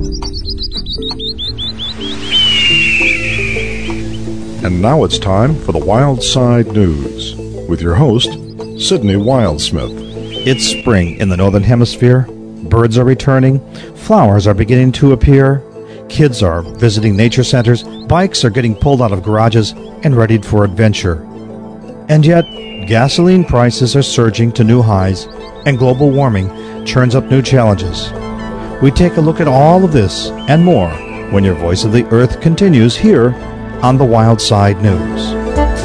And now it's time for the Wild Side News with your host, Sydney Wildsmith. It's spring in the Northern Hemisphere. Birds are returning. Flowers are beginning to appear. Kids are visiting nature centers. Bikes are getting pulled out of garages and readied for adventure. And yet, gasoline prices are surging to new highs, and global warming churns up new challenges. We take a look at all of this and more when your Voice of the Earth continues here on the Wild Side News.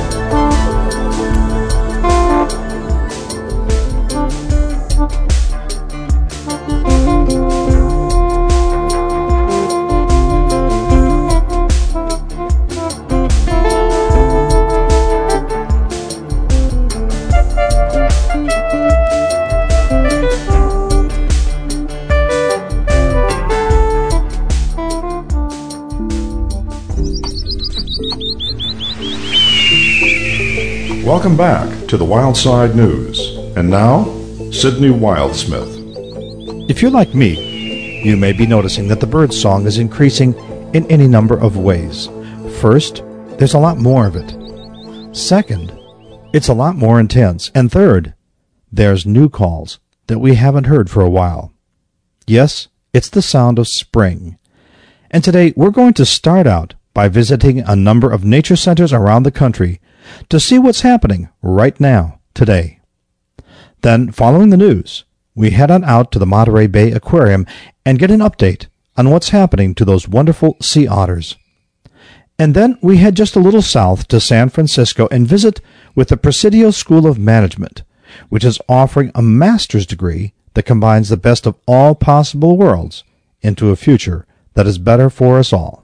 Welcome back to the Wild Side News. And now, Sydney Wildsmith. If you're like me, you may be noticing that the bird song is increasing in any number of ways. First, there's a lot more of it. Second, it's a lot more intense. And third, there's new calls that we haven't heard for a while. Yes, it's the sound of spring. And today we're going to start out by visiting a number of nature centers around the country to see what's happening right now, today. Then, following the news, we head on out to the Monterey Bay Aquarium and get an update on what's happening to those wonderful sea otters. And then we head just a little south to San Francisco and visit with the Presidio School of Management, which is offering a master's degree that combines the best of all possible worlds into a future that is better for us all.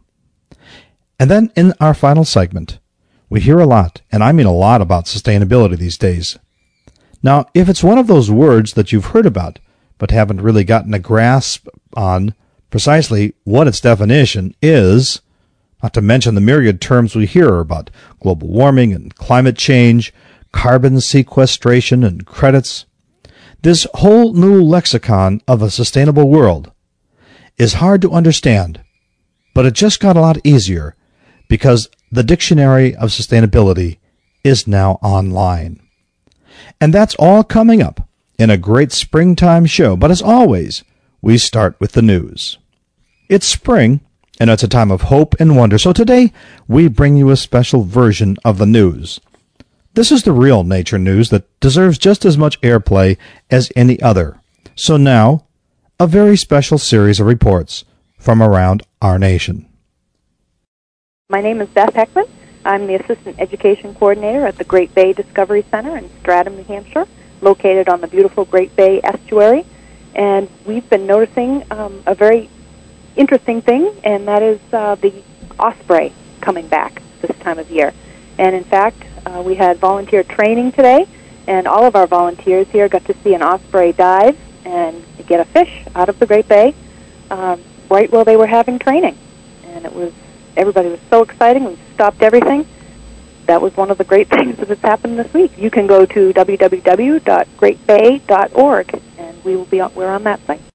And then in our final segment, we hear a lot, and I mean a lot, about sustainability these days. Now, if it's one of those words that you've heard about, but haven't really gotten a grasp on precisely what its definition is, not to mention the myriad terms we hear about global warming and climate change, carbon sequestration and credits, this whole new lexicon of a sustainable world is hard to understand, but it just got a lot easier because the Dictionary of Sustainability is now online. And that's all coming up in a great springtime show. But as always, we start with the news. It's spring, and it's a time of hope and wonder. So today, we bring you a special version of the news. This is the real nature news that deserves just as much airplay as any other. So now, a very special series of reports from around our nation. My name is Beth Heckman. I'm the Assistant Education Coordinator at the Great Bay Discovery Center in Stratham, New Hampshire, located on the beautiful Great Bay Estuary. And we've been noticing a very interesting thing, and that is the osprey coming back this time of year. And in fact, we had volunteer training today, and all of our volunteers here got to see an osprey dive and get a fish out of the Great Bay right while they were having training. And everybody was so excited. We stopped everything. That was one of the great things that has happened this week. You can go to www.greatbay.org, and we're on that site.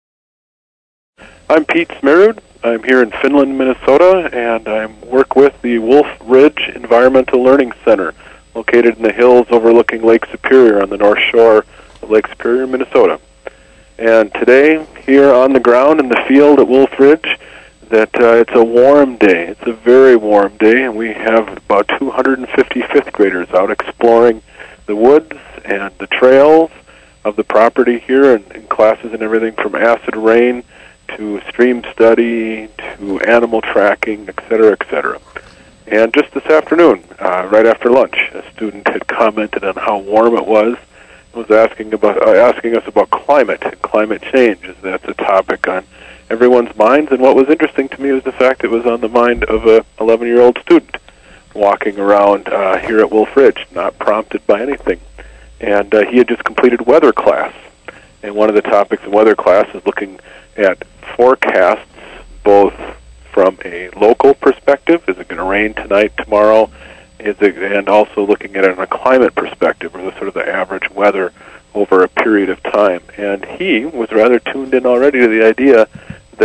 I'm Pete Smerud. I'm here in Finland, Minnesota, and I work with the Wolf Ridge Environmental Learning Center, located in the hills overlooking Lake Superior on the north shore of Lake Superior, Minnesota. And today, here on the ground in the field at Wolf Ridge, it's a warm day. It's a very warm day, and we have about 250 fifth graders out exploring the woods and the trails of the property here, and in classes and everything from acid rain to stream study to animal tracking, et cetera, et cetera. And just this afternoon, right after lunch, a student had commented on how warm it was. Was asking us about climate and climate change, as that's a topic on everyone's minds. And what was interesting to me was the fact it was on the mind of a 11-year-old student walking around here at Wolf Ridge, not prompted by anything. And he had just completed weather class. And one of the topics in weather class is looking at forecasts, both from a local perspective, is it going to rain tonight, tomorrow, and also looking at it on a climate perspective, or the sort of the average weather over a period of time. And he was rather tuned in already to the idea that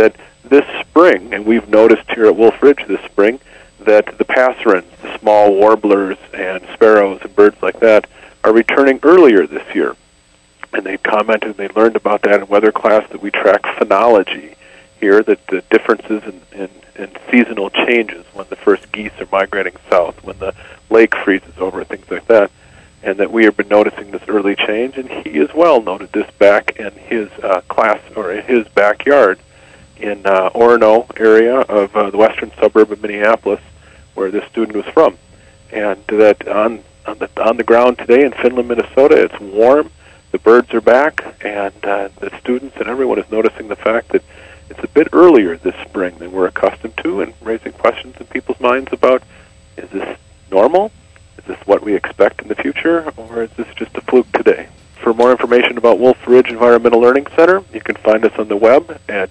this spring, and we've noticed here at Wolf Ridge this spring, that the passerines, the small warblers and sparrows and birds like that, are returning earlier this year. And they commented, and they learned about that in weather class, that we track phenology here, that the differences in seasonal changes, when the first geese are migrating south, when the lake freezes over, things like that, and that we have been noticing this early change. And he as well noted this back in his class, or in his backyard in Orono area of the western suburb of Minneapolis, where this student was from. And that on the ground today in Finland, Minnesota, it's warm, the birds are back, and the students and everyone is noticing the fact that it's a bit earlier this spring than we're accustomed to, and raising questions in people's minds about, is this normal? Is this what we expect in the future, or is this just a fluke today? For more information about Wolf Ridge Environmental Learning Center, you can find us on the web at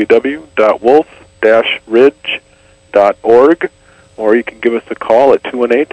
www.wolf-ridge.org, or you can give us a call at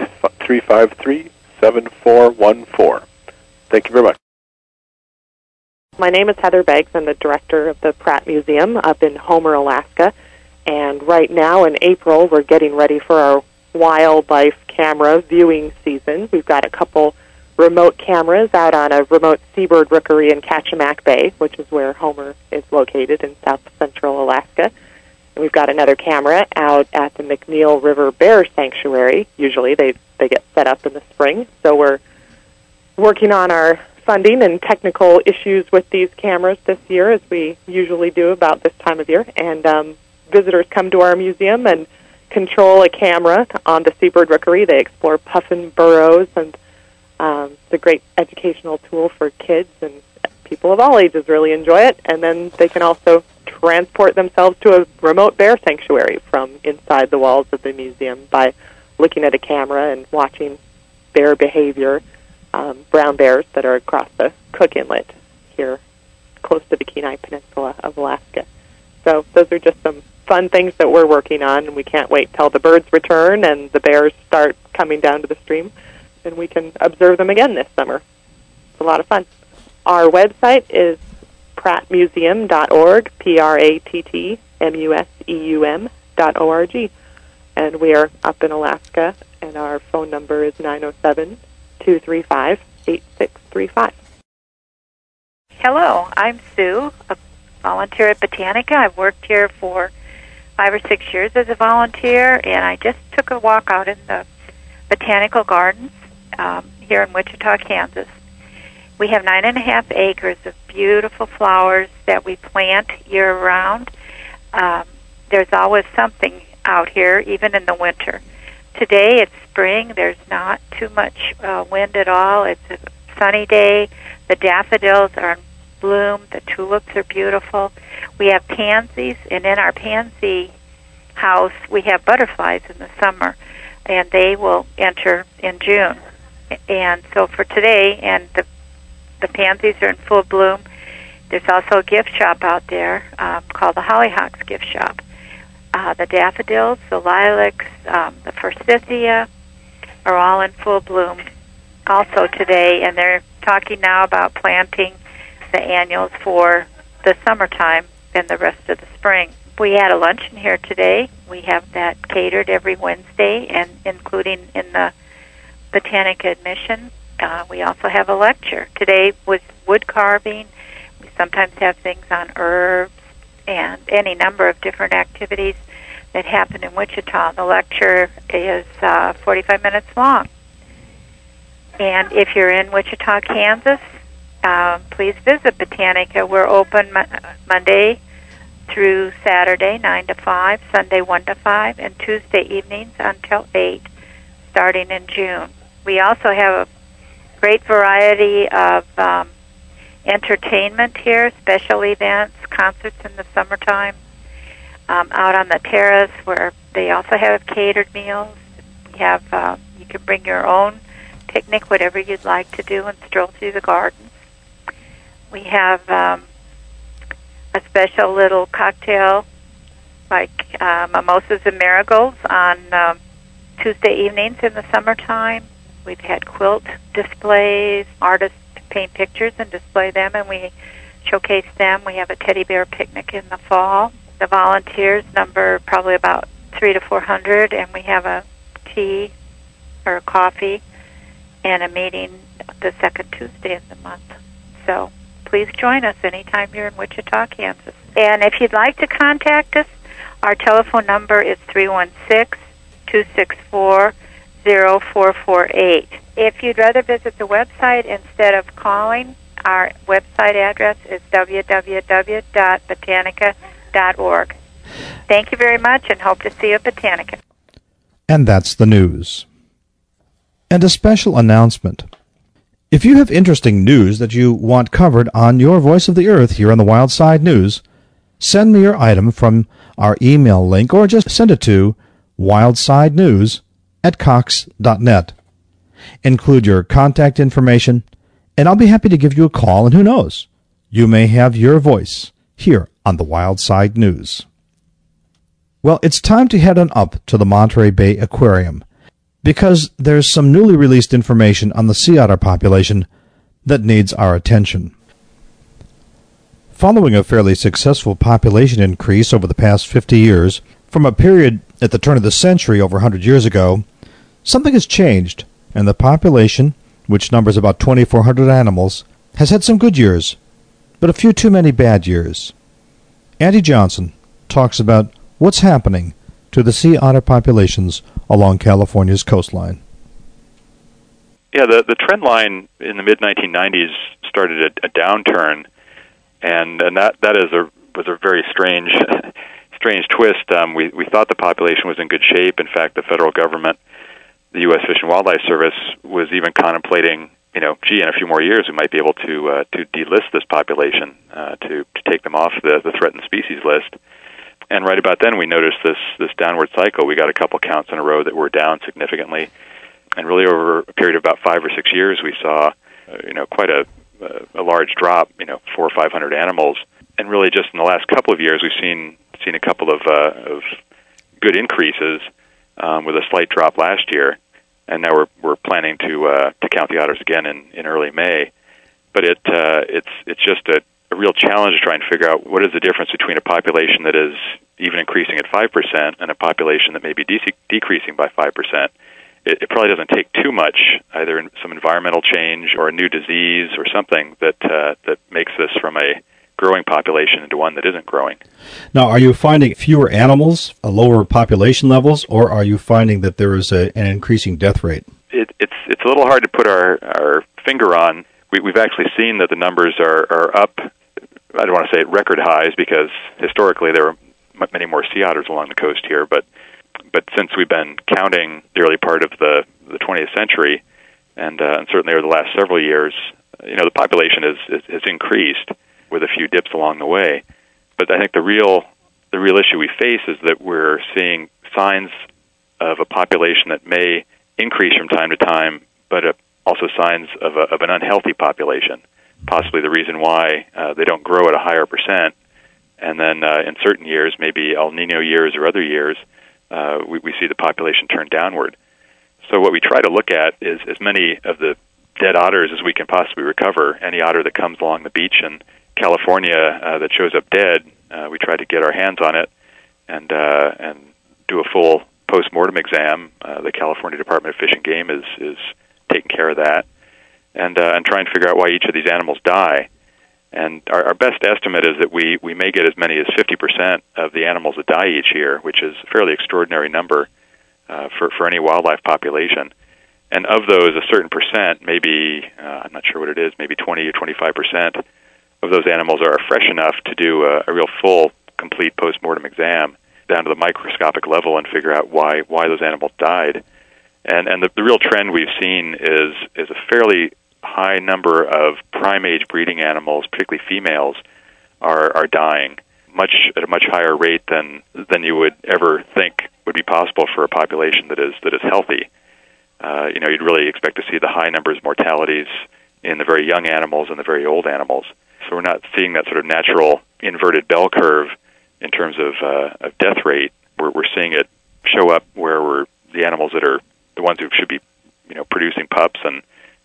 218-353-7414. Thank you very much. My name is Heather Beggs. I'm the director of the Pratt Museum up in Homer, Alaska. And right now in April, we're getting ready for our wildlife camera viewing season. We've got a couple remote cameras out on a remote seabird rookery in Kachemak Bay, which is where Homer is located in south central Alaska. And we've got another camera out at the McNeil River Bear Sanctuary. Usually they get set up in the spring. So we're working on our funding and technical issues with these cameras this year, as we usually do about this time of year. And visitors come to our museum and control a camera on the seabird rookery. They explore puffin burrows, and it's a great educational tool for kids, and people of all ages really enjoy it. And then they can also transport themselves to a remote bear sanctuary from inside the walls of the museum by looking at a camera and watching bear behavior. Brown bears that are across the Cook Inlet here, close to the Kenai Peninsula of Alaska. So those are just some fun things that we're working on, and we can't wait till the birds return and the bears start coming down to the stream, and we can observe them again this summer. It's a lot of fun. Our website is prattmuseum.org, prattmuseum.org, and we are up in Alaska, and our phone number is 907-235-8635. Hello, I'm Sue, a volunteer at Botanica. I've worked here for 5 or 6 years as a volunteer, and I just took a walk out in the botanical gardens here in Wichita, Kansas. We have 9.5 acres of beautiful flowers that we plant year-round. There's always something out here, even in the winter. Today it's spring. There's not too much wind at all. It's a sunny day. The daffodils are in bloom. The tulips are beautiful. We have pansies, and in our pansy house we have butterflies in the summer, and they will enter in June. And so for today, and the pansies are in full bloom, there's also a gift shop out there called the Hollyhocks Gift Shop. The daffodils, the lilacs, the forsythia are all in full bloom also today, and they're talking now about planting the annuals for the summertime and the rest of the spring. We had a luncheon here today. We have that catered every Wednesday, and including in the Botanica admission. We also have a lecture. Today was wood carving. We sometimes have things on herbs and any number of different activities that happen in Wichita. The lecture is 45 minutes long. And if you're in Wichita, Kansas, please visit Botanica. We're open Monday through Saturday, 9 to 5, Sunday, 1 to 5, and Tuesday evenings until 8, starting in June. We also have a great variety of entertainment here, special events, concerts in the summertime, out on the terrace where they also have catered meals. We have, you can bring your own picnic, whatever you'd like to do, and stroll through the gardens. We have a special little cocktail like mimosas and marigolds on Tuesday evenings in the summertime. We've had quilt displays, artists paint pictures and display them, and we showcase them. We have a teddy bear picnic in the fall. the volunteers number probably about 300 to 400, and we have a tea or a coffee and a meeting the second Tuesday of the month. So please join us anytime you're in Wichita, Kansas. And if you'd like to contact us, our telephone number is 316-264-0448. If you'd rather visit the website instead of calling, our website address is www.botanica.org. Thank you very much, and hope to see you at Botanica. And that's the news. And a special announcement. If you have interesting news that you want covered on your Voice of the Earth here on the Wild Side News, send me your item from our email link or just send it to wildsidenews@cox.net. Include your contact information, and I'll be happy to give you a call, and who knows, you may have your voice here on the Wild Side News. Well, it's time to head on up to the Monterey Bay Aquarium, because there's some newly released information on the sea otter population that needs our attention. Following a fairly successful population increase over the past 50 years, from a period at the turn of the century over 100 years ago, something has changed, and the population, which numbers about 2,400 animals, has had some good years, but a few too many bad years. Andy Johnson talks about what's happening to the sea otter populations along California's coastline. Yeah, the trend line in the mid-1990s started a downturn, and that was a very strange twist. We thought the population was in good shape. In fact, the federal government, the U.S. Fish and Wildlife Service, was even contemplating, in a few more years we might be able to delist this population, to take them off the threatened species list. And right about then, we noticed this downward cycle. We got a couple counts in a row that were down significantly, and really over a period of about 5 or 6 years, we saw, quite a large drop, 400 or 500 animals. And really, just in the last couple of years, we've seen a couple of good increases, with a slight drop last year, and now we're planning to count the otters again in early May. But it's just a real challenge to try and figure out what is the difference between a population that is even increasing at 5% and a population that may be decreasing by 5%. It probably doesn't take too much, either in some environmental change or a new disease or something that makes this from a growing population into one that isn't growing. Now, are you finding fewer animals, lower population levels, or are you finding that there is an increasing death rate? It's a little hard to put our finger on. We've actually seen that the numbers are up. I don't want to say at record highs, because historically there were many more sea otters along the coast here, but since we've been counting the early part of the 20th century, and certainly over the last several years, the population has increased with a few dips along the way. But I think the real issue we face is that we're seeing signs of a population that may increase from time to time, but also signs of an unhealthy population, possibly the reason why they don't grow at a higher percent. And then in certain years, maybe El Nino years or other years, we see the population turn downward. So what we try to look at is as many of the dead otters as we can possibly recover. Any otter that comes along the beach in California that shows up dead, we try to get our hands on it and do a full post-mortem exam. The California Department of Fish and Game is taking care of that, and try and figure out why each of these animals die. And our best estimate is that we may get as many as 50% of the animals that die each year, which is a fairly extraordinary number for any wildlife population. And of those, a certain percent, maybe, I'm not sure what it is, maybe 20 or 25% of those animals are fresh enough to do a real full, complete post-mortem exam down to the microscopic level and figure out why those animals died. And the real trend we've seen is a fairly high number of prime-age breeding animals, particularly females, are dying at a much higher rate than you would ever think would be possible for a population that is healthy. You'd really expect to see the high numbers of mortalities in the very young animals and the very old animals. So we're not seeing that sort of natural inverted bell curve in terms of death rate. We're seeing it show up where the animals that are the ones who should be, producing pups and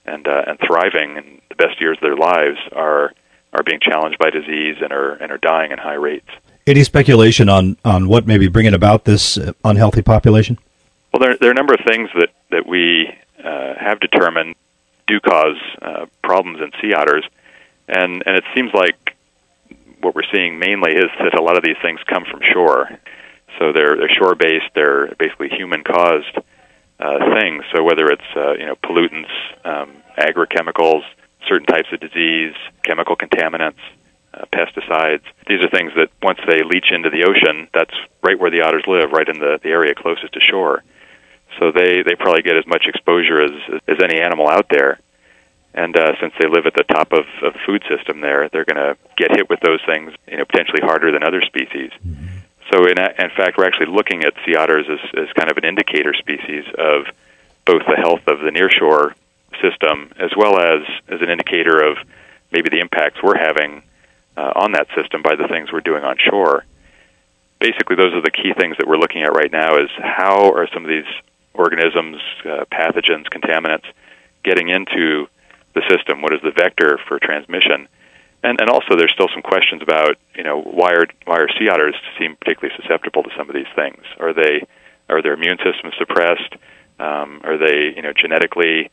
thriving in the best years of their lives are being challenged by disease and are dying in high rates. Any speculation on what may be bringing about this unhealthy population? Well, there are a number of things that we have determined do cause problems in sea otters, and it seems like what we're seeing mainly is that a lot of these things come from shore. So they're shore-based, they're basically human-caused things. So whether it's pollutants, agrochemicals, certain types of disease, chemical contaminants, pesticides, these are things that once they leach into the ocean, that's right where the otters live, right in the area closest to shore. So they probably get as much exposure as any animal out there. And since they live at the top of the food system there, they're going to get hit with those things, potentially harder than other species. Mm-hmm. So in fact, we're actually looking at sea otters as kind of an indicator species of both the health of the nearshore system as well as an indicator of maybe the impacts we're having on that system by the things we're doing on shore. Basically, those are the key things that we're looking at right now is how are some of these organisms, pathogens, contaminants, getting into the system? What is the vector for transmission? And also there's still some questions about, why are sea otters seem particularly susceptible to some of these things? Are their immune systems suppressed? Are they, genetically,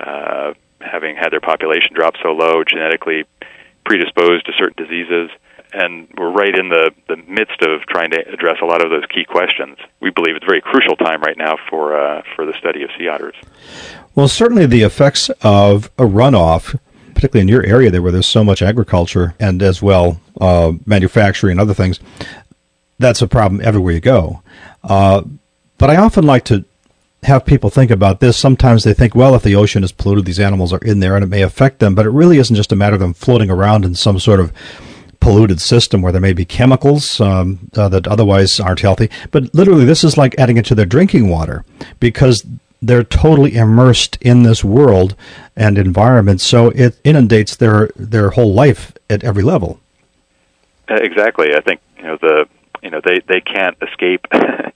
having had their population drop so low, genetically predisposed to certain diseases? And we're right in the midst of trying to address a lot of those key questions. We believe it's a very crucial time right now for the study of sea otters. Well, certainly the effects of a runoff, particularly in your area there where there's so much agriculture and as well manufacturing and other things, that's a problem everywhere you go. But I often like to have people think about this. Sometimes they think, well, if the ocean is polluted, these animals are in there and it may affect them, but it really isn't just a matter of them floating around in some sort of polluted system where there may be chemicals that otherwise aren't healthy. But literally, this is like adding it to their drinking water because they're totally immersed in this world and environment, so it inundates their whole life at every level. Exactly. I think they can't escape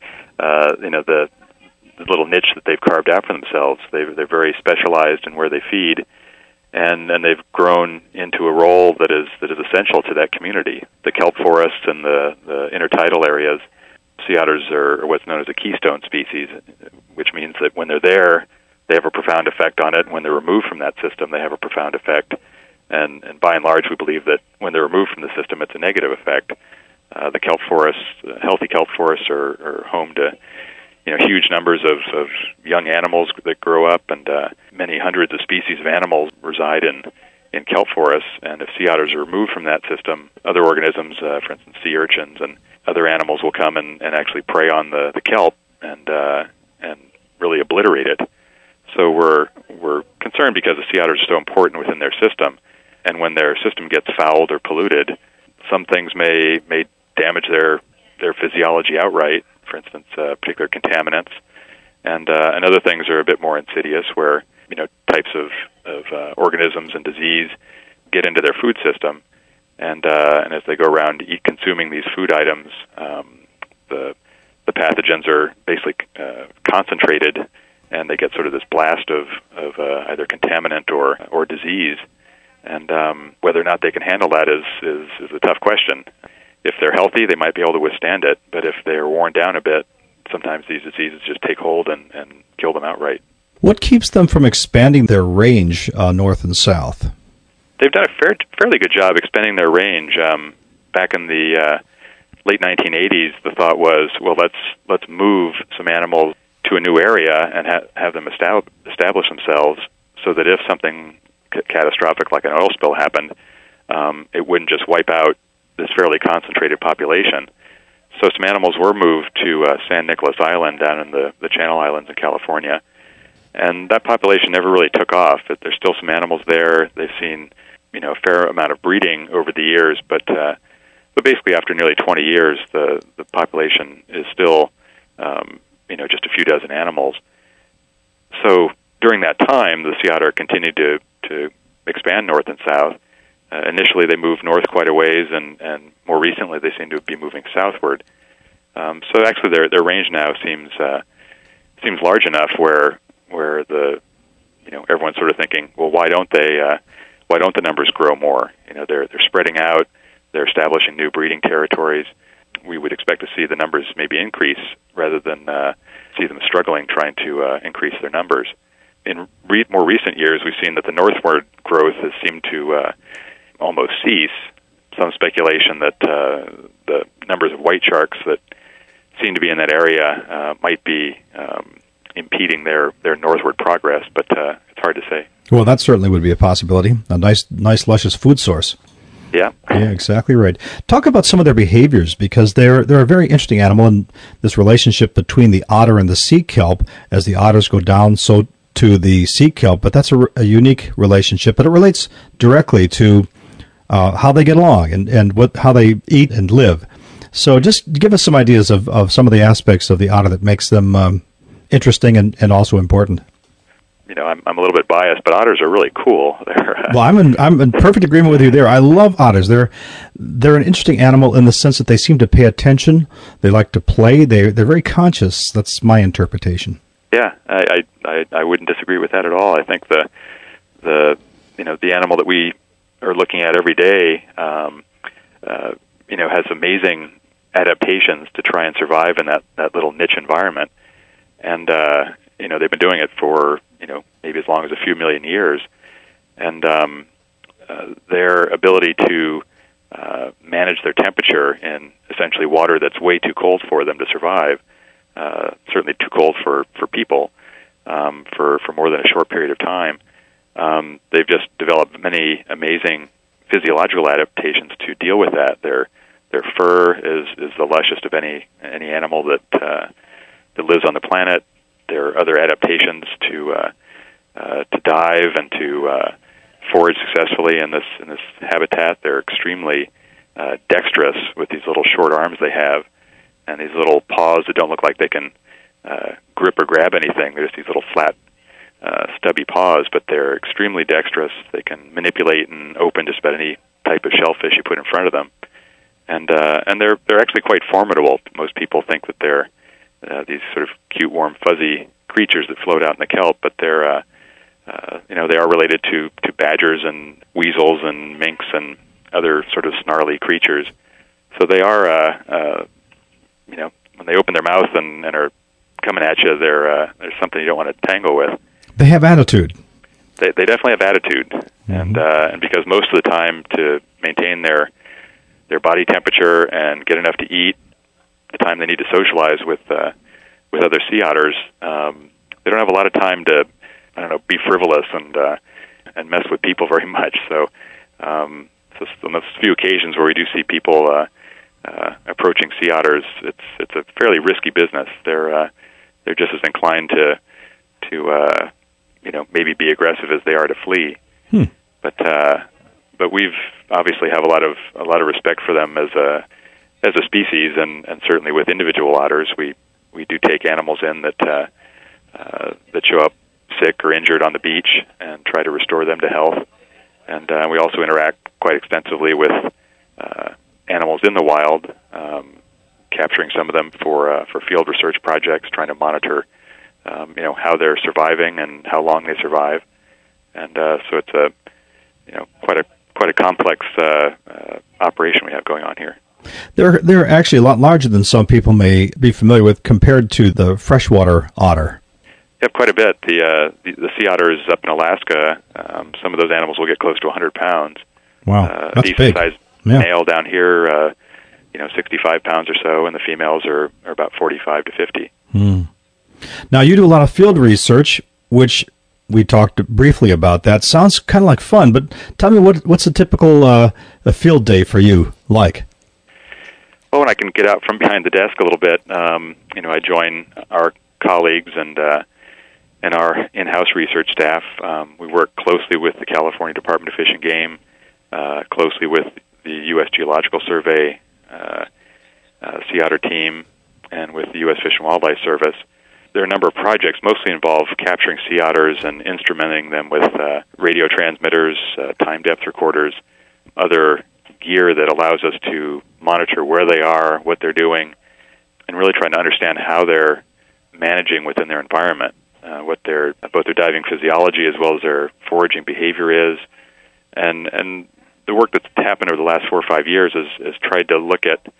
the little niche that they've carved out for themselves. They're very specialized in where they feed, and they've grown into a role that is essential to that community. The kelp forests and the intertidal areas. Sea otters are what's known as a keystone species, which means that when they're there, they have a profound effect on it. And when they're removed from that system, they have a profound effect. And by and large, we believe that when they're removed from the system, it's a negative effect. The kelp forests, healthy kelp forests, are home to huge numbers of young animals that grow up, and many hundreds of species of animals reside in kelp forests. And if sea otters are removed from that system, other organisms, for instance, sea urchins and other animals, will come and actually prey on the kelp and really obliterate it. So we're concerned because the sea otters are so important within their system, and when their system gets fouled or polluted, some things may damage their physiology outright. For instance, particular contaminants, and other things are a bit more insidious, where types of organisms and disease get into their food system, and as they go around consuming these food items, the pathogens are basically concentrated, and they get sort of this blast of either contaminant or disease, and whether or not they can handle that is a tough question. If they're healthy, they might be able to withstand it, but if they're worn down a bit, sometimes these diseases just take hold and kill them outright. What keeps them from expanding their range north and south? They've done a fairly good job expanding their range. Back in the late 1980s, the thought was, well, let's move some animals to a new area and have them establish themselves so that if something catastrophic like an oil spill happened, it wouldn't just wipe out this fairly concentrated population. So some animals were moved to San Nicolas Island down in the Channel Islands in California, and that population never really took off. There's still some animals there. They've seen a fair amount of breeding over the years, but basically after nearly 20 years, the population is still just a few dozen animals. So during that time, the sea otter continued to expand north and south. Initially, they moved north quite a ways, and more recently, they seem to be moving southward. So actually, their range now seems large enough where everyone's sort of thinking, well, why don't the numbers grow more? They're spreading out, they're establishing new breeding territories, we would expect to see the numbers maybe increase rather than see them struggling trying to increase their numbers. In more recent years, we've seen that the northward growth has seemed to almost cease. Some speculation that the numbers of white sharks that seem to be in that area might be impeding their northward progress, but it's hard to say. Well, that certainly would be a possibility. A nice luscious food source. Yeah. Yeah, exactly right. Talk about some of their behaviors, because they're a very interesting animal, and this relationship between the otter and the sea kelp. As the otters go down, so to the sea kelp, but that's a unique relationship. But it relates directly to how they get along and how they eat and live. So just give us some ideas of some of the aspects of the otter that makes them interesting and also important. You know, I'm a little bit biased, but otters are really cool. Well, I'm in perfect agreement with you there. I love otters. They're an interesting animal in the sense that they seem to pay attention. They like to play. They're very conscious. That's my interpretation. Yeah, I wouldn't disagree with that at all. I think the animal that we are looking at every day, has amazing adaptations to try and survive in that little niche environment, and they've been doing it for maybe as long as a few million years, and their ability to manage their temperature in essentially water that's way too cold for them to survive, certainly too cold for people, for more than a short period of time. They've just developed many amazing physiological adaptations to deal with that. Their fur is the luscious of any animal that lives on the planet. There are other adaptations to dive and to forage successfully in this habitat. They're extremely dexterous with these little short arms they have, and these little paws that don't look like they can grip or grab anything. They're just these little flat, stubby paws, but they're extremely dexterous. They can manipulate and open just about any type of shellfish you put in front of them, and they're actually quite formidable. Most people think that they're these sort of cute, warm, fuzzy creatures that float out in the kelp, but they're they are related to badgers and weasels and minks and other sort of snarly creatures. So they are, when they open their mouth and are coming at you, there's something you don't want to tangle with. They have attitude. They definitely have attitude, mm-hmm. and because most of the time to maintain their body temperature and get enough to eat, the time they need to socialize with other sea otters, they don't have a lot of time to be frivolous and mess with people very much. So on those few occasions where we do see people approaching sea otters, it's a fairly risky business. They're just as inclined to maybe be aggressive as they are to flee. But we've obviously have a lot of respect for them as a species, and certainly with individual otters, we do take animals in that show up sick or injured on the beach and try to restore them to health. And we also interact quite extensively with animals in the wild, capturing some of them for field research projects, trying to monitor how they're surviving and how long they survive. And so it's quite a complex operation we have going on here. They're actually a lot larger than some people may be familiar with compared to the freshwater otter. Yep, quite a bit. The sea otters up in Alaska, some of those animals will get close to 100 pounds. Wow, that's big. Decent-sized male down here, 65 pounds or so, and the females are about 45 to 50. Now, you do a lot of field research, which we talked briefly about. That sounds kind of like fun, but tell me what's a typical a field day for you like? Well, when I can get out from behind the desk a little bit, I join our colleagues and our in-house research staff. We work closely with the California Department of Fish and Game, closely with the U.S. Geological Survey, Sea Otter team, and with the U.S. Fish and Wildlife Service. There are a number of projects mostly involve capturing sea otters and instrumenting them with radio transmitters, time depth recorders, other gear that allows us to monitor where they are, what they're doing, and really trying to understand how they're managing within their environment, what both their diving physiology as well as their foraging behavior is. And the work that's happened over the last 4 or 5 years has tried to look at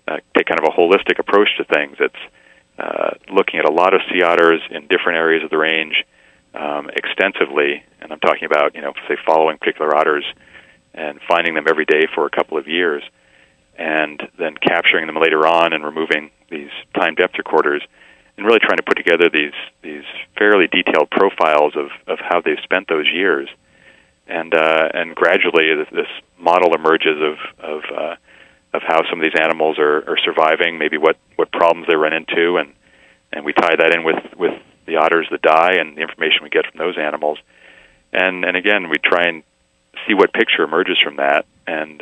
take kind of a holistic approach to things. It's looking at a lot of sea otters in different areas of the range extensively, and I'm talking about, say, following particular otters and finding them every day for a couple of years, and then capturing them later on and removing these time depth recorders, and really trying to put together these fairly detailed profiles of how they've spent those years. And gradually this model emerges of how some of these animals are surviving, maybe what problems they run into, and we tie that in with the otters that die and the information we get from those animals. And again, we try and see what picture emerges from that, and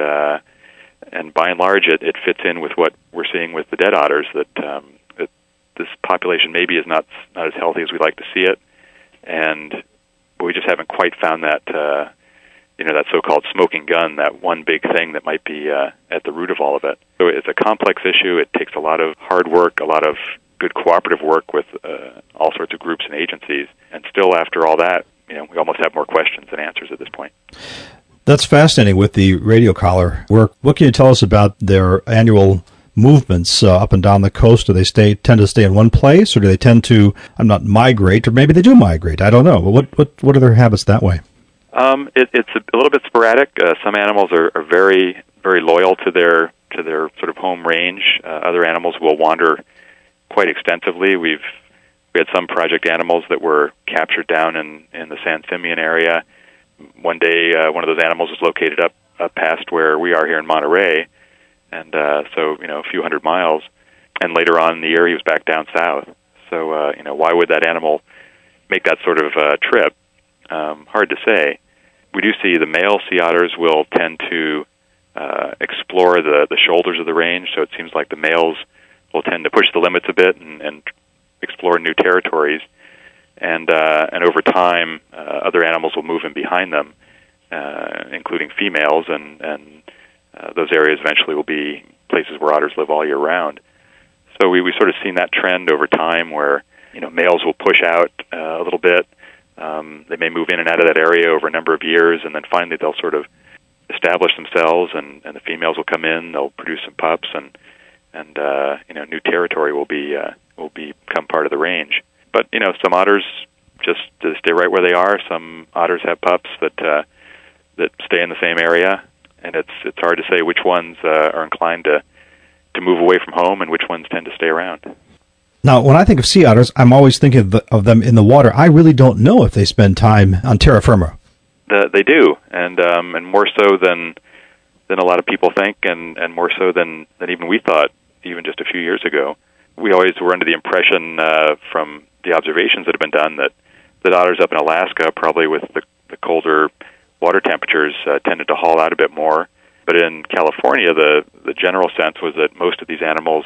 by and large it fits in with what we're seeing with the dead otters, that this population maybe is not as healthy as we'd like to see it, but we just haven't quite found that that so-called smoking gun, that one big thing that might be at the root of all of it. So it's a complex issue. It takes a lot of hard work, a lot of good cooperative work with all sorts of groups and agencies, and still after all that, we almost have more questions than answers at this point. That's fascinating with the radio collar work. What can you tell us about their annual movements up and down the coast? Do they tend to stay in one place, or do they tend to migrate, or maybe they do migrate? I don't know. What are their habits that way? It's a little bit sporadic. Some animals are very, very loyal to their sort of home range. Other animals will wander quite extensively. We had some project animals that were captured down in the San Simeon area. One day, one of those animals was located up past where we are here in Monterey, and so a few hundred miles. And later on in the year, he was back down south. So why would that animal make that sort of trip? Hard to say. We do see the male sea otters will tend to explore the shoulders of the range, so it seems like the males will tend to push the limits a bit and explore new territories. And over time, other animals will move in behind them, including females, and those areas eventually will be places where otters live all year round. So we sort of seen that trend over time where males will push out a little bit. They may move in and out of that area over a number of years, and then finally they'll sort of establish themselves, and the females will come in. They'll produce some pups, and new territory will become part of the range. But some otters just stay right where they are. Some otters have pups that stay in the same area, and it's hard to say which ones are inclined to move away from home and which ones tend to stay around. Now, when I think of sea otters, I'm always thinking of them in the water. I really don't know if they spend time on terra firma. They do, and more so than a lot of people think, and more so than even we thought, even just a few years ago. We always were under the impression from the observations that have been done that otters up in Alaska, probably with the colder water temperatures, tended to haul out a bit more. But in California, the general sense was that most of these animals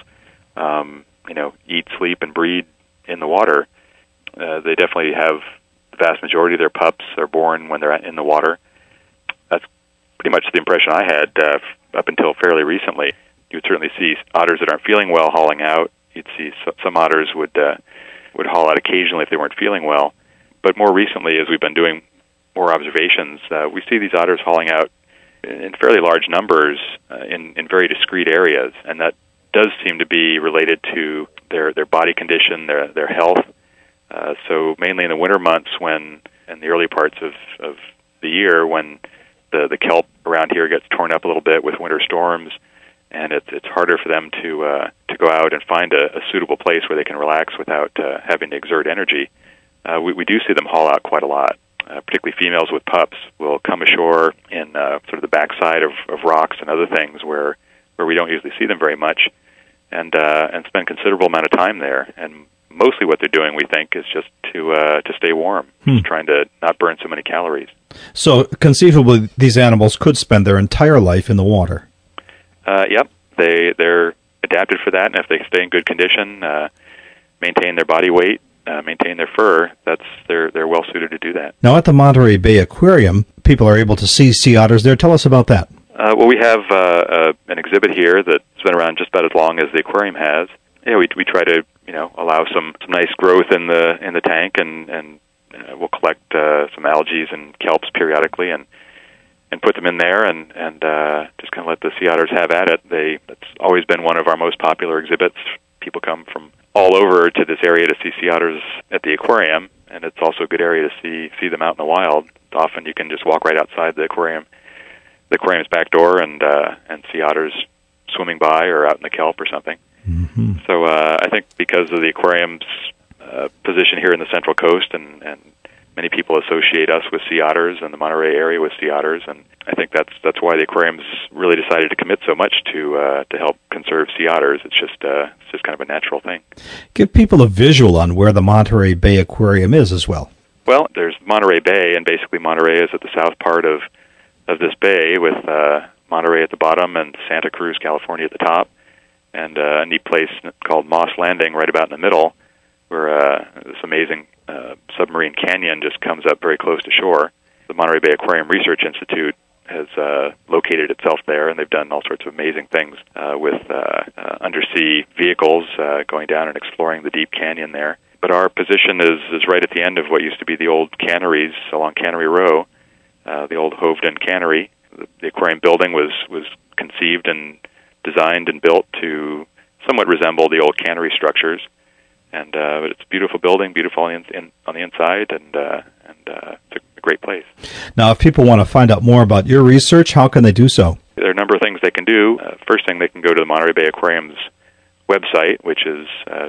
eat, sleep, and breed in the water. They definitely have the vast majority of their pups are born when they're in the water. That's pretty much the impression I had up until fairly recently. You would certainly see otters that aren't feeling well hauling out. You'd see some otters would haul out occasionally if they weren't feeling well. But more recently, as we've been doing more observations, we see these otters hauling out in fairly large numbers in very discrete areas, and that does seem to be related to their body condition, their health. So mainly in the winter months, in the early parts of the year, when the kelp around here gets torn up a little bit with winter storms, and it's harder for them to go out and find a suitable place where they can relax without having to exert energy. We do see them haul out quite a lot. Particularly females with pups will come ashore in sort of the backside of rocks and other things where we don't usually see them very much, and spend considerable amount of time there. And mostly what they're doing, we think, is just to stay warm, just trying to not burn so many calories. So conceivably, these animals could spend their entire life in the water. Yep, they're adapted for that, and if they stay in good condition, maintain their body weight, maintain their fur, they're well suited to do that. Now, at the Monterey Bay Aquarium, people are able to see sea otters there. Tell us about that. Well, we have an exhibit here that's been around just about as long as the aquarium has. Yeah, we try to allow some nice growth in the tank, and we'll collect some algae and kelps periodically, and and put them in there and just kind of let the sea otters have at it. It's always been one of our most popular exhibits. People come from all over to this area to see sea otters at the aquarium, and it's also a good area to see them out in the wild. Often you can just walk right outside the aquarium's back door and see otters swimming by or out in the kelp or something. Mm-hmm. So I think because of the aquarium's position here in the Central Coast, and many people associate us with sea otters and the Monterey area with sea otters, and I think that's why the aquarium's really decided to commit so much to help conserve sea otters. It's just kind of a natural thing. Give people a visual on where the Monterey Bay Aquarium is as well. Well, there's Monterey Bay, and basically Monterey is at the south part of this bay, with Monterey at the bottom and Santa Cruz, California at the top, and a neat place called Moss Landing right about in the middle, where this amazing submarine canyon just comes up very close to shore. The Monterey Bay Aquarium Research Institute has located itself there, and they've done all sorts of amazing things with undersea vehicles going down and exploring the deep canyon there. But our position is right at the end of what used to be the old canneries along Cannery Row, the old Hovden Cannery. The aquarium building was conceived and designed and built to somewhat resemble the old cannery structures. And but it's a beautiful building, beautiful on the inside, and it's a great place. Now, if people want to find out more about your research, how can they do so? There are a number of things they can do. First thing, they can go to the Monterey Bay Aquarium's website, which is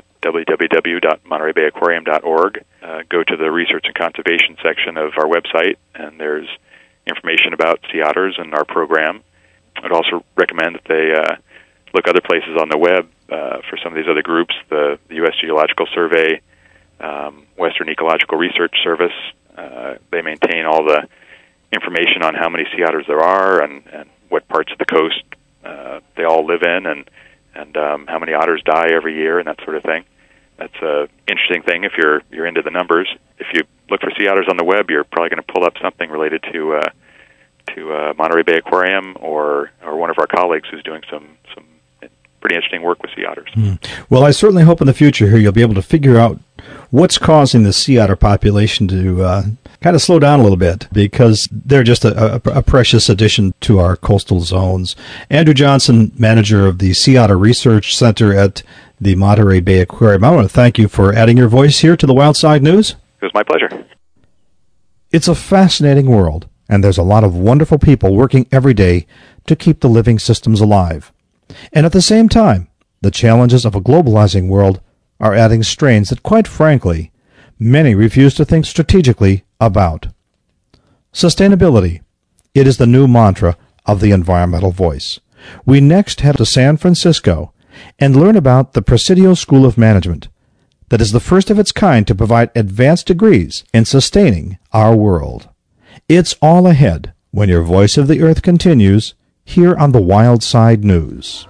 www.montereybayaquarium.org. Go to the Research and Conservation section of our website, and there's information about sea otters and our program. I'd also recommend that they look other places on the web for some of these other groups, the U.S. Geological Survey, Western Ecological Research Service. They maintain all the information on how many sea otters there are and what parts of the coast they all live in, and how many otters die every year and that sort of thing. That's an interesting thing if you're into the numbers. If you look for sea otters on the web, you're probably going to pull up something related to Monterey Bay Aquarium or one of our colleagues who's doing some pretty interesting work with sea otters. Well, I certainly hope in the future here you'll be able to figure out what's causing the sea otter population to kind of slow down a little bit, because they're just a precious addition to our coastal zones. Andrew Johnson, manager of the Sea Otter Research Center at the Monterey Bay Aquarium, I want to thank you for adding your voice here to the Wild Side News. It was my pleasure. It's a fascinating world, and there's a lot of wonderful people working every day to keep the living systems alive. And at the same time, the challenges of a globalizing world are adding strains that, quite frankly, many refuse to think strategically about. Sustainability. It is the new mantra of the Environmental Voice. We next head to San Francisco and learn about the Presidio School of Management, that is the first of its kind to provide advanced degrees in sustaining our world. It's all ahead when your Voice of the Earth continues here on the Wild Side News.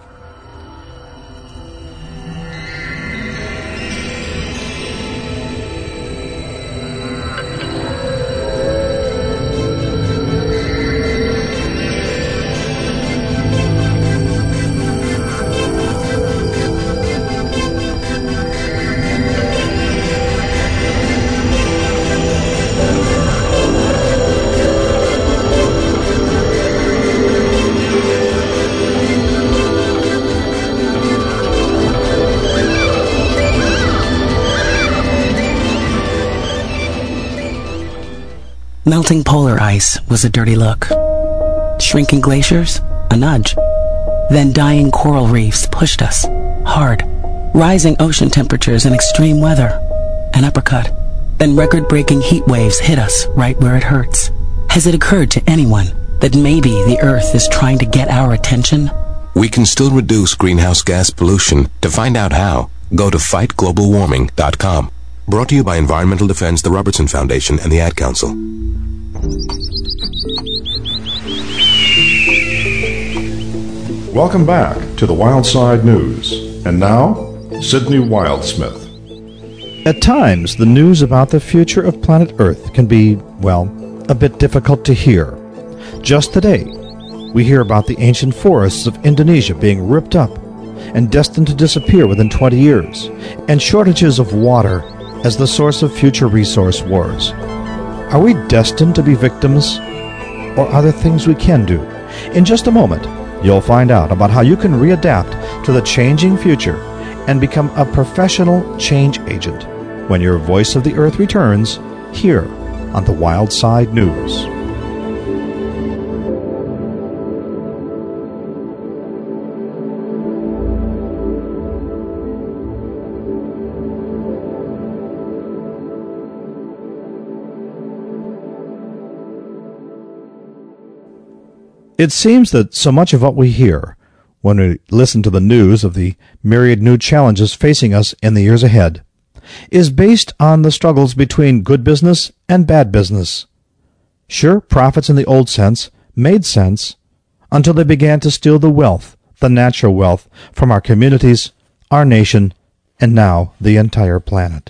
Melting polar ice was a dirty look. Shrinking glaciers, a nudge. Then dying coral reefs pushed us, hard. Rising ocean temperatures and extreme weather, an uppercut. Then record-breaking heat waves hit us right where it hurts. Has it occurred to anyone that maybe the Earth is trying to get our attention? We can still reduce greenhouse gas pollution. To find out how, go to fightglobalwarming.com. Brought to you by Environmental Defense, the Robertson Foundation, and the Ad Council. Welcome back to the Wild Side News. And now, Sydney Wildsmith. At times, the news about the future of planet Earth can be, well, a bit difficult to hear. Just today, we hear about the ancient forests of Indonesia being ripped up and destined to disappear within 20 years, and shortages of water as the source of future resource wars. Are we destined to be victims? or are there things we can do? In just a moment, you'll find out about how you can readapt to the changing future and become a professional change agent when your Voice of the Earth returns here on the Wild Side News. It seems that so much of what we hear when we listen to the news of the myriad new challenges facing us in the years ahead is based on the struggles between good business and bad business. Sure, profits in the old sense made sense until they began to steal the wealth, the natural wealth, from our communities, our nation, and now the entire planet.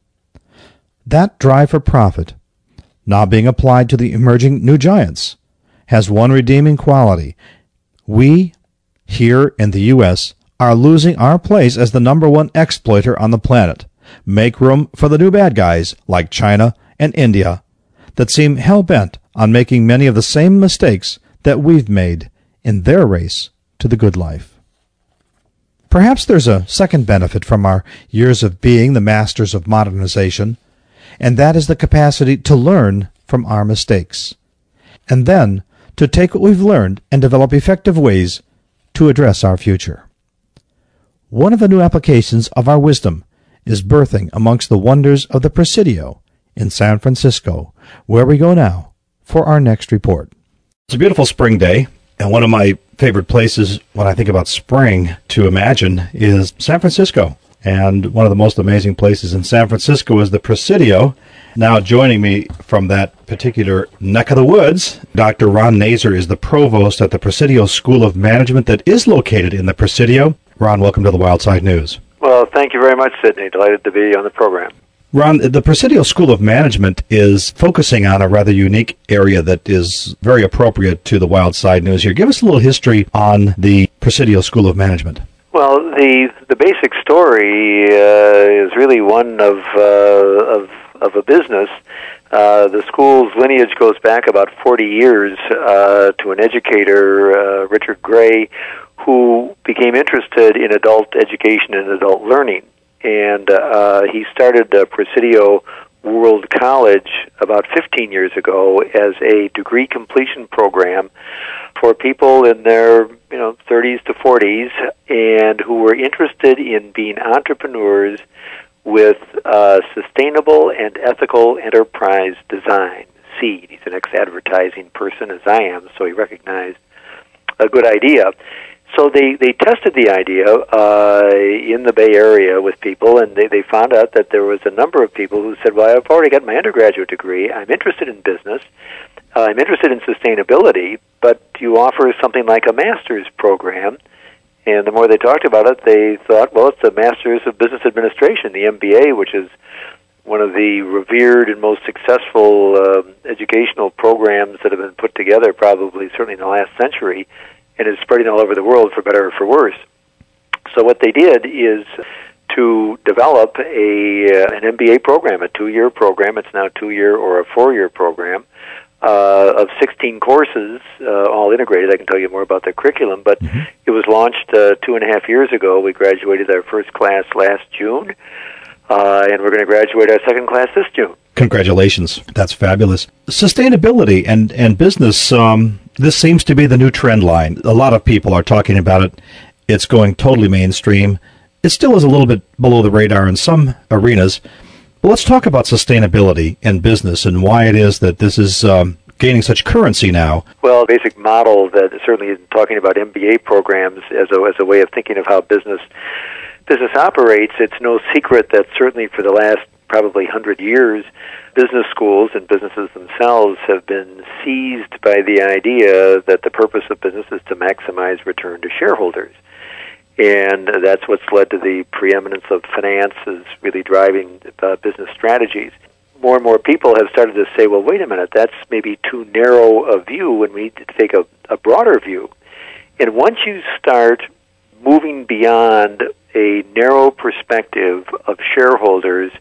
That drive for profit, now being applied to the emerging new giants, has one redeeming quality. We, here in the U.S., are losing our place as the number one exploiter on the planet. Make room for the new bad guys like China and India that seem hell-bent on making many of the same mistakes that we've made in their race to the good life. Perhaps there's a second benefit from our years of being the masters of modernization, and that is the capacity to learn from our mistakes, and then to take what we've learned and develop effective ways to address our future. One of the new applications of our wisdom is birthing amongst the wonders of the Presidio in San Francisco, where we go now for our next report. It's a beautiful spring day, and one of my favorite places when I think about spring to imagine is San Francisco. And one of the most amazing places in San Francisco is the Presidio. Now joining me from that particular neck of the woods, Dr. Ron Nazer is the provost at the Presidio School of Management that is located in the Presidio. Ron, welcome to the Wild Side News. Well, thank you very much, Sidney. Delighted to be on the program. Ron, the Presidio School of Management is focusing on a rather unique area that is very appropriate to the Wild Side News here. Give us a little history on the Presidio School of Management. Well, the basic story is really one of a business. The school's lineage goes back about 40 years to an educator, Richard Gray, who became interested in adult education and adult learning. And he started Presidio World College about 15 years ago as a degree completion program for people in their 30s to 40s and who were interested in being entrepreneurs with sustainable and ethical enterprise design. SEED. He's an ex-advertising person, as I am, so he recognized a good idea. So they tested the idea in the Bay Area with people, and they found out that there was a number of people who said, well, I've already got my undergraduate degree, I'm interested in business, I'm interested in sustainability, but you offer something like a master's program. And the more they talked about it, they thought, well, it's the Master's of Business Administration, the MBA, which is one of the revered and most successful educational programs that have been put together probably certainly in the last century, and is spreading all over the world for better or for worse. So what they did is to develop an MBA program, a 2-year program. It's now a 2-year or a 4-year program of 16 courses, all integrated. I can tell you more about the curriculum, but it was launched 2.5 years ago. We graduated our first class last June, and we're going to graduate our second class this June. Congratulations. That's fabulous. Sustainability and business, this seems to be the new trend line. A lot of people are talking about it. It's going totally mainstream. It still is a little bit below the radar in some arenas. But let's talk about sustainability in business and why it is that this is gaining such currency now. Well, a basic model that certainly in talking about MBA programs as a way of thinking of how business operates, it's no secret that certainly for the last probably 100 years, business schools and businesses themselves have been seized by the idea that the purpose of business is to maximize return to shareholders. And that's what's led to the preeminence of finance as really driving business strategies. More and more people have started to say, well, wait a minute, that's maybe too narrow a view, and we need to take a broader view. And once you start moving beyond a narrow perspective of shareholders,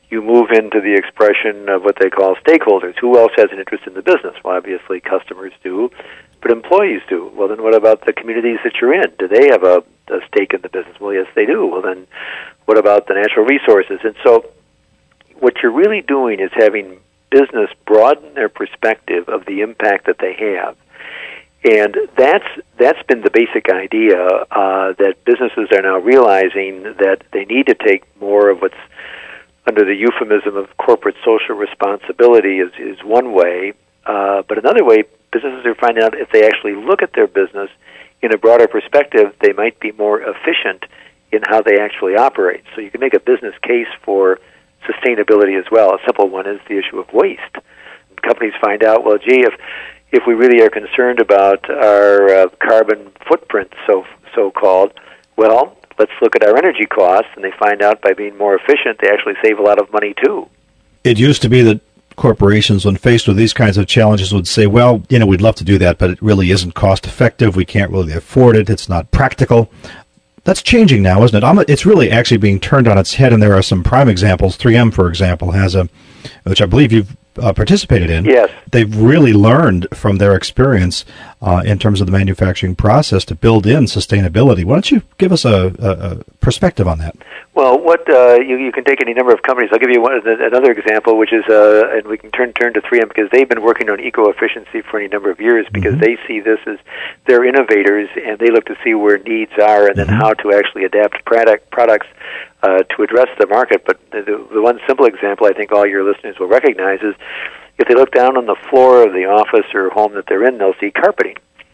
you move into the expression of what they call stakeholders. Who else has an interest in the business? Well, obviously customers do, but employees do. Well, then what about the communities that you're in? Do they have a stake in the business? Well, yes, they do. Well, then what about the natural resources? And so what you're really doing is having business broaden their perspective of the impact that they have. And that's been the basic idea, that businesses are now realizing that they need to take more of what's under the euphemism of corporate social responsibility is one way. But another way, businesses are finding out if they actually look at their business in a broader perspective, they might be more efficient in how they actually operate. So you can make a business case for sustainability as well. A simple one is the issue of waste. Companies find out, well, gee, if we really are concerned about our carbon footprint, so-called, well, let's look at our energy costs, and they find out by being more efficient, they actually save a lot of money too. It used to be that corporations, when faced with these kinds of challenges, would say, well, we'd love to do that, but it really isn't cost effective. We can't really afford it. It's not practical. That's changing now, isn't it? It's really actually being turned on its head, and there are some prime examples. 3M, for example, has which I believe you've participated in. Yes. They've really learned from their experience in terms of the manufacturing process to build in sustainability. Why don't you give us a perspective on that? Well, you can take any number of companies. I'll give you another example, which is, and we can turn to 3M because they've been working on eco-efficiency for any number of years because they see this as they're innovators and they look to see where needs are and then how to actually adapt products to address the market. But the one simple example I think all your listeners will recognize is if they look down on the floor of the office or home that they're in, they'll see carpeting.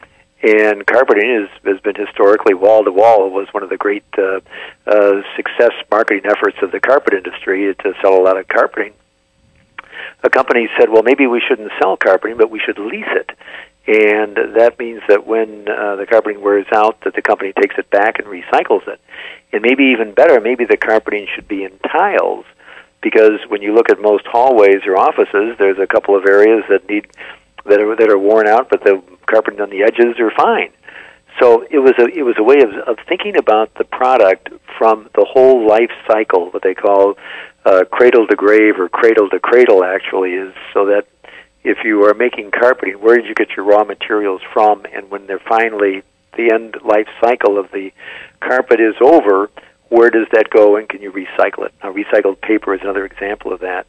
And carpeting has been historically wall-to-wall. It was one of the great success marketing efforts of the carpet industry to sell a lot of carpeting. A company said, well, maybe we shouldn't sell carpeting, but we should lease it. And that means that when the carpeting wears out, that the company takes it back and recycles it. And maybe even better, maybe the carpeting should be in tiles, because when you look at most hallways or offices, there's a couple of areas that are worn out, but the carpeting on the edges are fine. So it was a way of thinking about the product from the whole life cycle, what they call cradle to grave or cradle to cradle. Actually, is so that if you are making carpeting, where did you get your raw materials from, and when they're finally the end life cycle of the carpet is over, where does that go, and can you recycle it? Now, recycled paper is another example of that.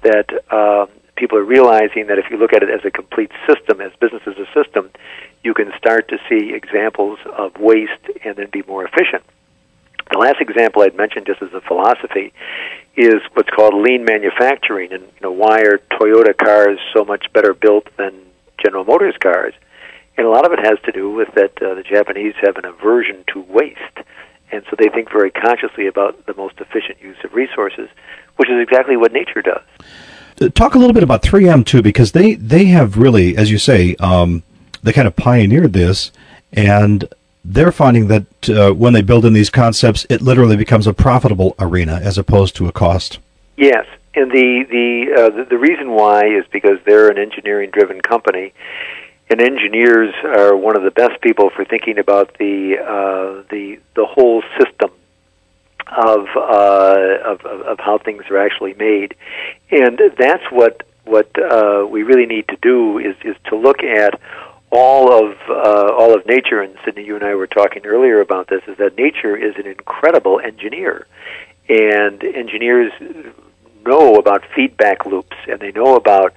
People are realizing that if you look at it as a complete system, as business as a system, you can start to see examples of waste and then be more efficient. The last example I'd mention, just as a philosophy, is what's called lean manufacturing. And why are Toyota cars so much better built than General Motors cars? And a lot of it has to do with that the Japanese have an aversion to waste. And so they think very consciously about the most efficient use of resources, which is exactly what nature does. Talk a little bit about 3M, too, because they have really, as you say, they kind of pioneered this, and they're finding that when they build in these concepts, it literally becomes a profitable arena as opposed to a cost. Yes, and the reason why is because they're an engineering-driven company, and engineers are one of the best people for thinking about the whole system of how things are actually made, and that's what we really need to do is to look at all of nature. And Sidney, you and I were talking earlier about this. Is that nature is an incredible engineer, and engineers know about feedback loops, and they know about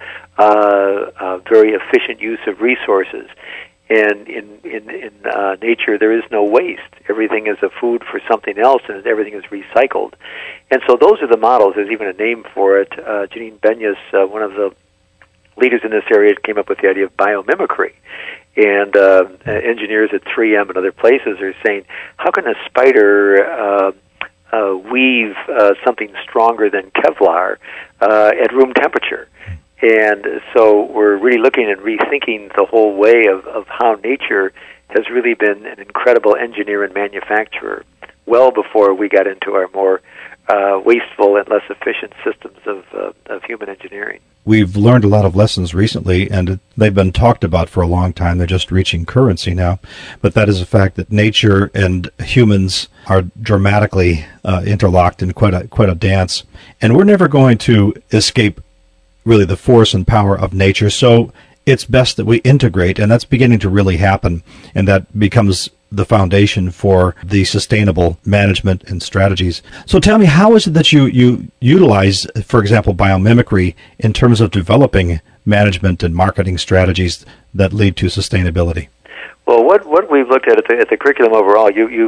very efficient use of resources. And in nature, there is no waste. Everything is a food for something else, and everything is recycled. And so those are the models. There's even a name for it. Janine Benyus, one of the leaders in this area, came up with the idea of biomimicry. And engineers at 3M and other places are saying, how can a spider weave something stronger than Kevlar at room temperature? And so we're really looking and rethinking the whole way of how nature has really been an incredible engineer and manufacturer well before we got into our more wasteful and less efficient systems of human engineering. we've learned a lot of lessons recently, and they've been talked about for a long time. They're just reaching currency now. But that is the fact that nature and humans are dramatically interlocked in quite a dance. And we're never going to escape really the force and power of nature. So it's best that we integrate, and that's beginning to really happen, and that becomes the foundation for the sustainable management and strategies. So tell me, how is it that you utilize, for example, biomimicry in terms of developing management and marketing strategies that lead to sustainability? Well, what we've looked at the curriculum overall,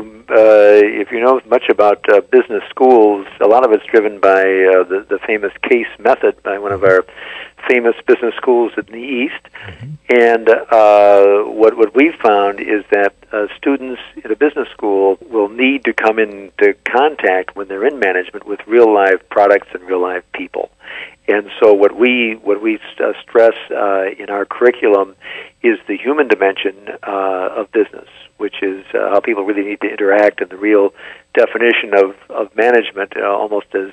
if you know much about business schools, a lot of it's driven by the famous CASE method by one of our famous business schools in the East. Mm-hmm. And what we've found is that students in a business school will need to come into contact when they're in management with real live products and real live people. And so what we stress in our curriculum is the human dimension of business, which is how people really need to interact, and the real definition of management, almost as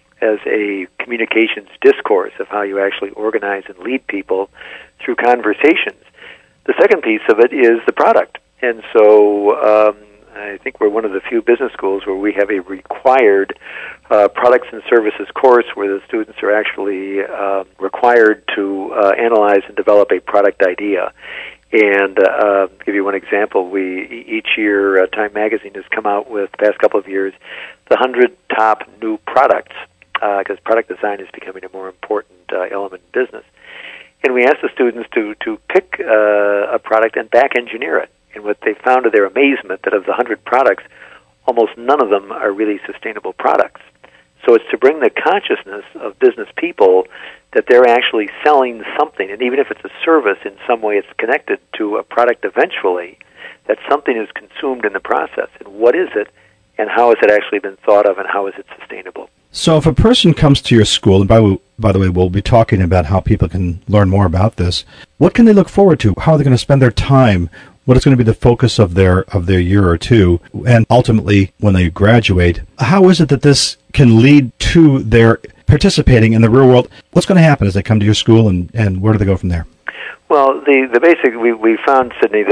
a communications discourse of how you actually organize and lead people through conversations. The second piece of it is the product. And so I think we're one of the few business schools where we have a required products and services course where the students are actually required to analyze and develop a product idea. And to give you one example, each year Time Magazine has come out with, the past couple of years, the 100 top new products, because product design is becoming a more important element in business. And we asked the students to pick a product and back engineer it. And what they found to their amazement, that of the 100 products, almost none of them are really sustainable products. So it's to bring the consciousness of business people that they're actually selling something, and even if it's a service, in some way it's connected to a product eventually, that something is consumed in the process. And what is it, and how has it actually been thought of, and how is it sustainable? So if a person comes to your school, and by the way, we'll be talking about how people can learn more about this, what can they look forward to? How are they going to spend their time? What is going to be the focus of their year or two? And ultimately, when they graduate, how is it that this can lead to their participating in the real world? What's going to happen as they come to your school, and where do they go from there? Well, the basic, we found, Sidney,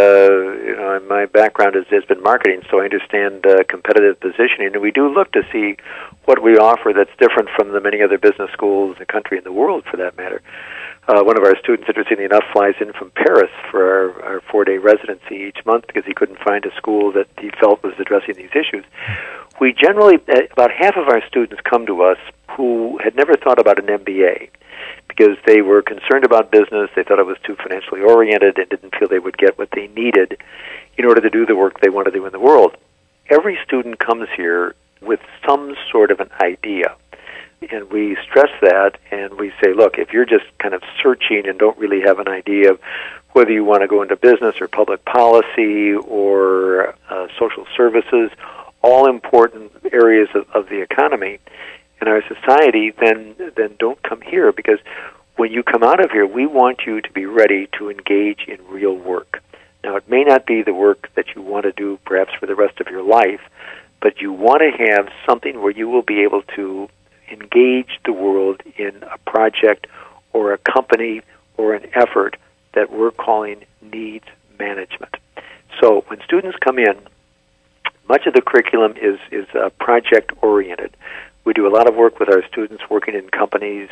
that my background has been marketing, so I understand competitive positioning, and we do look to see what we offer that's different from the many other business schools in the country and the world, for that matter. One of our students, interestingly enough, flies in from Paris for our 4-day residency each month because he couldn't find a school that he felt was addressing these issues. We generally, about half of our students come to us who had never thought about an MBA because they were concerned about business, they thought it was too financially oriented, and didn't feel they would get what they needed in order to do the work they want to do in the world. Every student comes here with some sort of an idea. And we stress that, and we say, look, if you're just kind of searching and don't really have an idea of whether you want to go into business or public policy or social services, all important areas of the economy in our society, then don't come here, because when you come out of here, we want you to be ready to engage in real work. Now, it may not be the work that you want to do perhaps for the rest of your life, but you want to have something where you will be able to engage the world in a project or a company or an effort that we're calling needs management. So when students come in, much of the curriculum is project-oriented. We do a lot of work with our students working in companies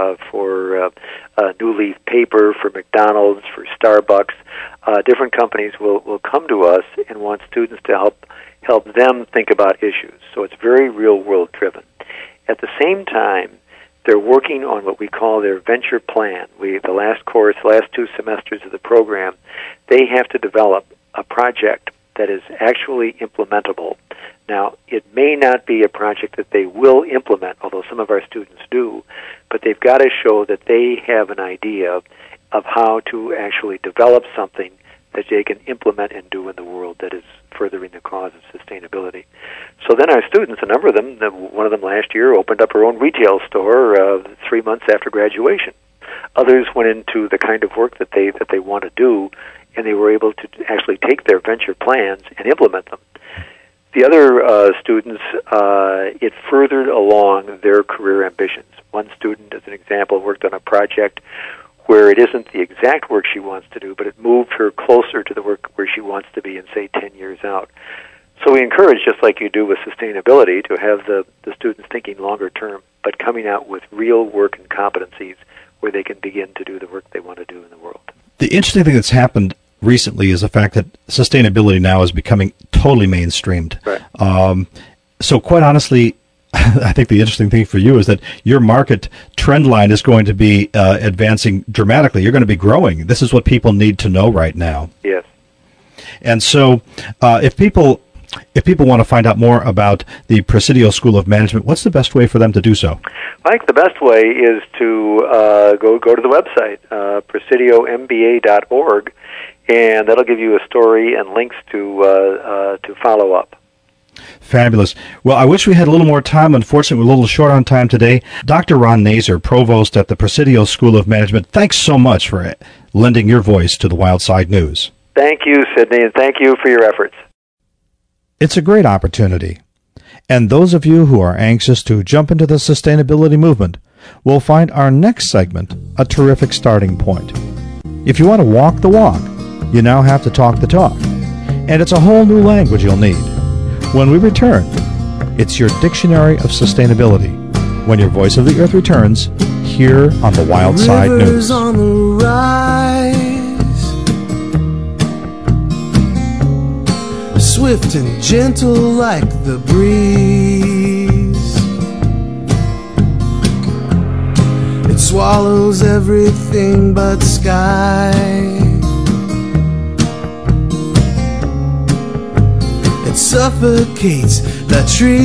for New Leaf Paper, for McDonald's, for Starbucks. Different companies will come to us and want students to help them think about issues. So it's very real-world driven. At the same time, they're working on what we call their venture plan. The last 2 semesters of the program, they have to develop a project that is actually implementable. Now, it may not be a project that they will implement, although some of our students do, but they've got to show that they have an idea of how to actually develop something that they can implement and do in the world that is furthering the cause of sustainability. So then our students, a number of them, one of them last year opened up her own retail store 3 months after graduation. Others went into the kind of work that they want to do, and they were able to actually take their venture plans and implement them. The other students, it furthered along their career ambitions. One student, as an example, worked on a project where it isn't the exact work she wants to do, but it moved her closer to the work where she wants to be in, say, 10 years out. So we encourage, just like you do with sustainability, to have the students thinking longer term, but coming out with real work and competencies where they can begin to do the work they want to do in the world. The interesting thing that's happened recently is the fact that sustainability now is becoming totally mainstreamed. Right. So quite honestly, I think the interesting thing for you is that your market trend line is going to be advancing dramatically. You're going to be growing. This is what people need to know right now. Yes. And so if people want to find out more about the Presidio School of Management, what's the best way for them to do so? I think the best way is to go to the website, presidiomba.org, and that'll give you a story and links to follow up. Fabulous. Well, I wish we had a little more time. Unfortunately, we're a little short on time today. Dr. Ron Naser, Provost at the Presidio School of Management, thanks so much for lending your voice to the Wild Side News. Thank you, Sidney, and thank you for your efforts. It's a great opportunity. And those of you who are anxious to jump into the sustainability movement will find our next segment a terrific starting point. If you want to walk the walk, you now have to talk the talk. And it's a whole new language you'll need. When we return, it's your Dictionary of Sustainability. When your Voice of the Earth returns, here on the Wild Side News. On the rise, swift and gentle like the breeze. It swallows everything but sky. It suffocates the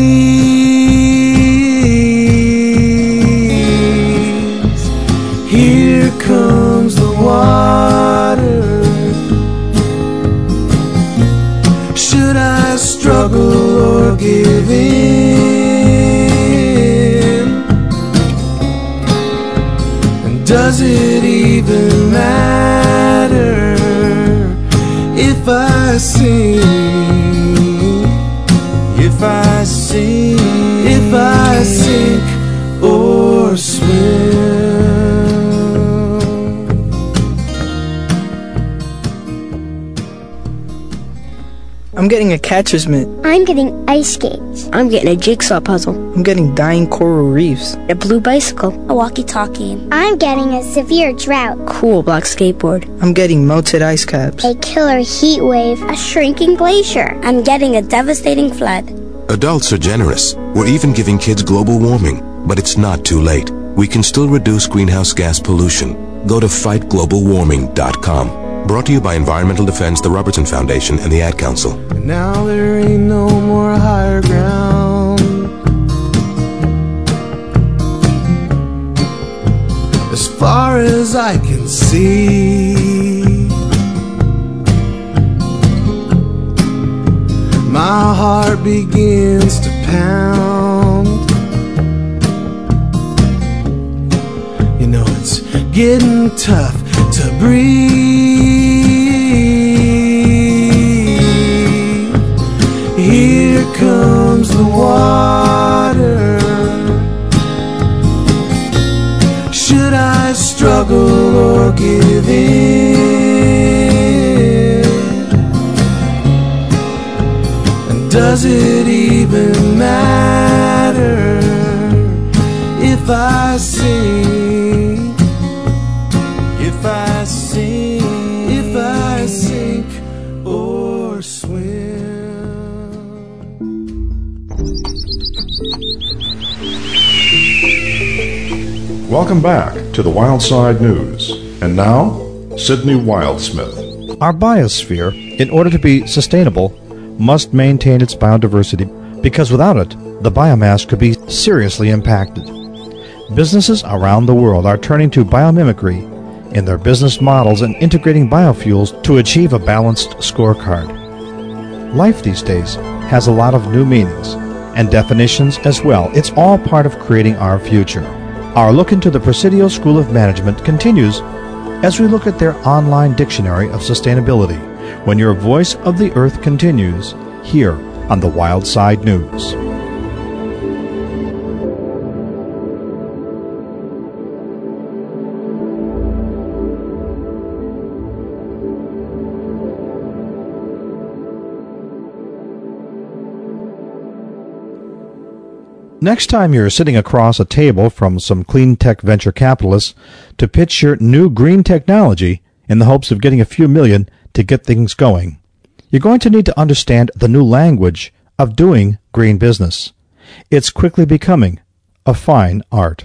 trees. Here comes the water. Should I struggle or give in? And does it even matter if I sing? If I sink or swim. I'm getting a catcher's mitt. I'm getting ice skates. I'm getting a jigsaw puzzle. I'm getting dying coral reefs. A blue bicycle. A walkie-talkie. I'm getting a severe drought. Cool black skateboard. I'm getting melted ice caps. A killer heat wave. A shrinking glacier. I'm getting a devastating flood. Adults are generous. We're even giving kids global warming. But it's not too late. We can still reduce greenhouse gas pollution. Go to fightglobalwarming.com. Brought to you by Environmental Defense, the Robertson Foundation, and the Ad Council. And now there ain't no more higher ground. As far as I can see, my heart begins to pound. You know, it's getting tough to breathe. Here comes the water. Should I struggle or give in? And does it even matter if I sink? If I sink or swim. Welcome back to the Wild Side News. And now, Sidney Wildsmith. Our biosphere, in order to be sustainable, must maintain its biodiversity, because without it, the biomass could be seriously impacted. Businesses around the world are turning to biomimicry in their business models and integrating biofuels to achieve a balanced scorecard. Life these days has a lot of new meanings and definitions as well. It's all part of creating our future. Our look into the Presidio School of Management continues as we look at their online dictionary of sustainability. When your Voice of the Earth continues, here on the Wild Side News. Next time you're sitting across a table from some clean tech venture capitalists to pitch your new green technology in the hopes of getting a few million to get things going, you're going to need to understand the new language of doing green business. It's quickly becoming a fine art.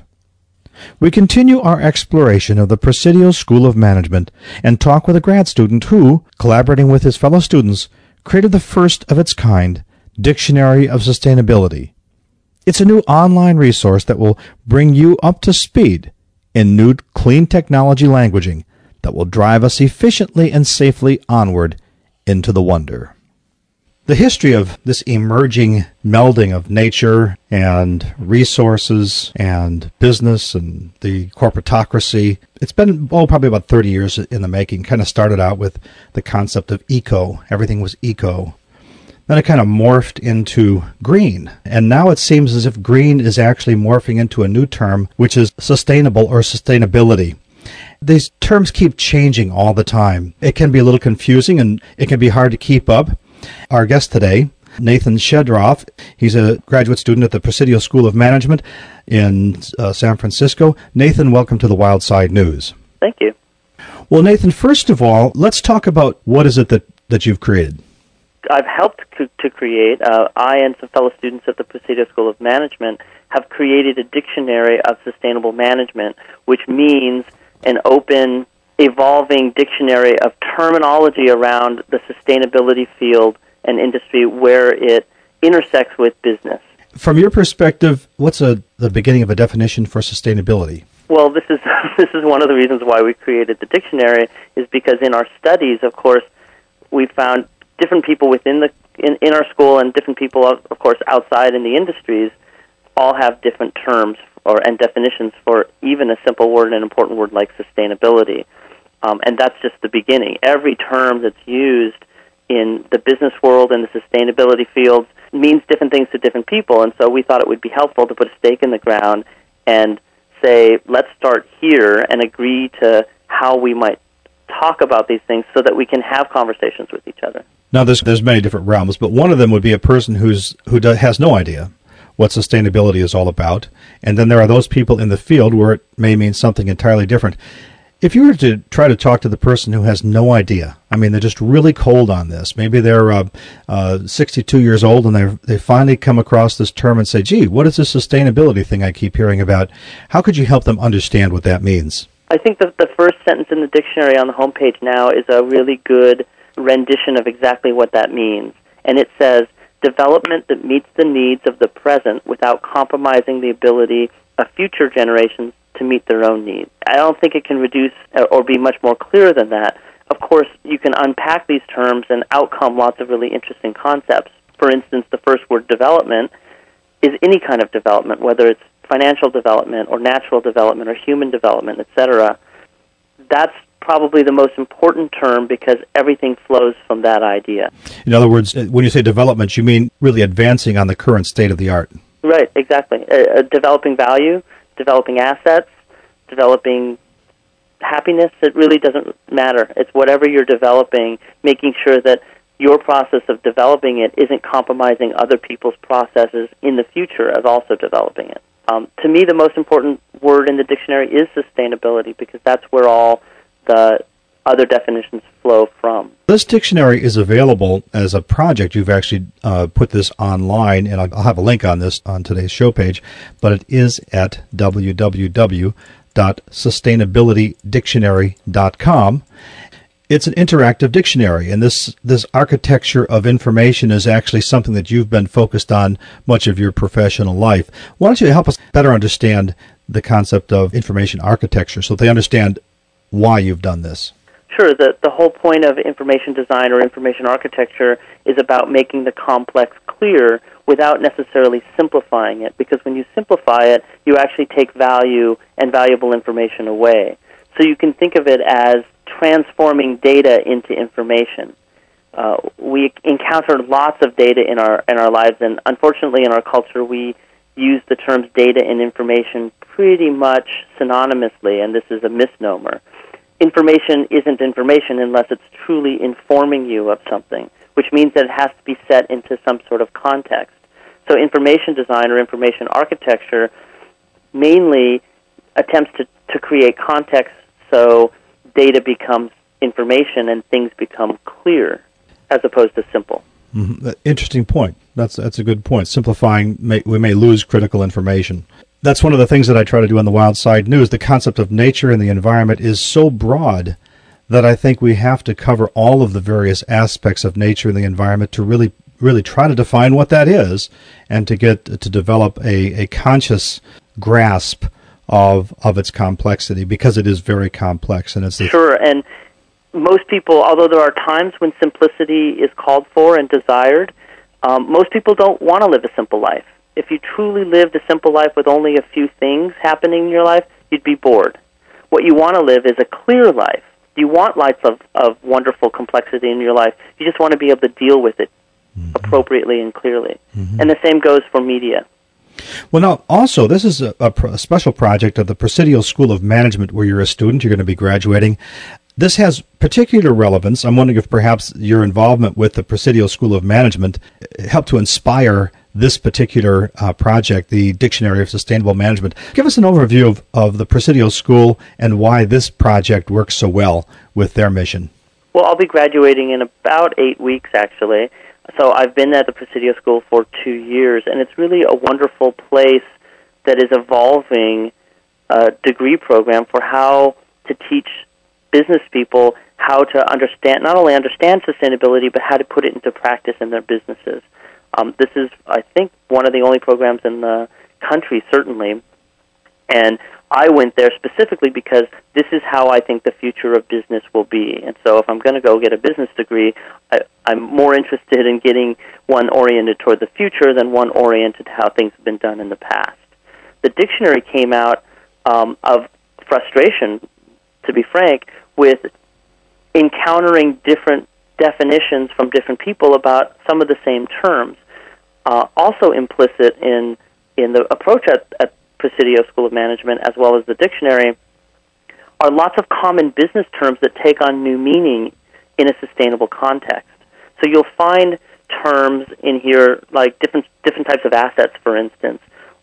We continue our exploration of the Presidio School of Management and talk with a grad student who, collaborating with his fellow students, created the first of its kind Dictionary of Sustainability. It's a new online resource that will bring you up to speed in new clean technology languaging that will drive us efficiently and safely onward into the wonder. The history of this emerging melding of nature and resources and business and the corporatocracy, it's been, probably about 30 years in the making. Kind of started out with the concept of eco. Everything was eco. Then it kind of morphed into green. And now it seems as if green is actually morphing into a new term, which is sustainable or sustainability. These terms keep changing all the time. It can be a little confusing and it can be hard to keep up. Our guest today, Nathan Shedroff, he's a graduate student at the Presidio School of Management in San Francisco. Nathan, welcome to the Wild Side News. Thank you. Well, Nathan, first of all, let's talk about what is it that you've created. I've helped to create, I and some fellow students at the Presidio School of Management have created a dictionary of sustainable management, which means an open, evolving dictionary of terminology around the sustainability field and industry where it intersects with business. From your perspective, what's the beginning of a definition for sustainability? Well, this is one of the reasons why we created the dictionary, is because in our studies, of course, we found different people within in our school and different people, of course, outside in the industries, all have different terms and definitions for even a simple word and an important word like sustainability. And that's just the beginning. Every term that's used in the business world and the sustainability fields means different things to different people, and so we thought it would be helpful to put a stake in the ground and say, let's start here and agree to how we might talk about these things so that we can have conversations with each other. Now, there's many different realms, but one of them would be a person who has no idea what sustainability is all about, and then there are those people in the field where it may mean something entirely different. If you were to try to talk to the person who has no idea, I mean, they're just really cold on this. Maybe they're 62 years old and they finally come across this term and say, gee, what is this sustainability thing I keep hearing about? How could you help them understand what that means? I think the first sentence in the dictionary on the homepage now is a really good rendition of exactly what that means. And it says, development that meets the needs of the present without compromising the ability of future generations to meet their own needs. I don't think it can reduce or be much more clear than that. Of course, you can unpack these terms and out come lots of really interesting concepts. For instance, the first word, development, is any kind of development, whether it's financial development or natural development or human development, etc. That's probably the most important term because everything flows from that idea. In other words, when you say development, you mean really advancing on the current state of the art. Right, exactly. Developing value, developing assets, developing happiness, it really doesn't matter. It's whatever you're developing, making sure that your process of developing it isn't compromising other people's processes in the future of also developing it. To me, the most important word in the dictionary is sustainability because that's where all the other definitions flow from. This dictionary is available as a project. You've actually put this online, and I'll have a link on this on today's show page, but it is at www.sustainabilitydictionary.com. It's an interactive dictionary, and this architecture of information is actually something that you've been focused on much of your professional life. Why don't you help us better understand the concept of information architecture so they understand why you've done this? Sure. The whole point of information design or information architecture is about making the complex clear without necessarily simplifying it, because when you simplify it, you actually take value and valuable information away. So you can think of it as transforming data into information. we encounter lots of data in our lives, and unfortunately in our culture we use the terms data and information pretty much synonymously, and this is a misnomer. Information isn't information unless it's truly informing you of something, which means that it has to be set into some sort of context. So information design or information architecture mainly attempts to create context so data becomes information and things become clear as opposed to simple. Mm-hmm. Interesting point. That's a good point. Simplifying, we may lose critical information. That's one of the things that I try to do on the Wild Side News. The concept of nature and the environment is so broad that I think we have to cover all of the various aspects of nature and the environment to really try to define what that is and to develop a conscious grasp of its complexity, because it is very complex. And Sure, and most people, although there are times when simplicity is called for and desired, most people don't want to live a simple life. If you truly lived a simple life with only a few things happening in your life, you'd be bored. What you want to live is a clear life. You want lights of wonderful complexity in your life. You just want to be able to deal with it appropriately and clearly. Mm-hmm. And the same goes for media. Well, now, also, this is a special project of the Presidio School of Management where you're a student. You're going to be graduating. This has particular relevance. I'm wondering if perhaps your involvement with the Presidio School of Management helped to inspire this particular project, the Dictionary of Sustainable Management. Give us an overview of the Presidio School and why this project works so well with their mission. Well, I'll be graduating in about 8 weeks, actually. So I've been at the Presidio School for 2 years, and it's really a wonderful place that is evolving a degree program for how to teach business people how to understand, not only understand sustainability, but how to put it into practice in their businesses. This is, I think, one of the only programs in the country, certainly, and I went there specifically because this is how I think the future of business will be. And so if I'm going to go get a business degree, I'm more interested in getting one oriented toward the future than one oriented to how things have been done in the past. The dictionary came out of frustration, to be frank, with encountering different definitions from different people about some of the same terms. Also implicit in the approach at Presidio School of Management, as well as the dictionary, are lots of common business terms that take on new meaning in a sustainable context. So you'll find terms in here like different types of assets, for instance,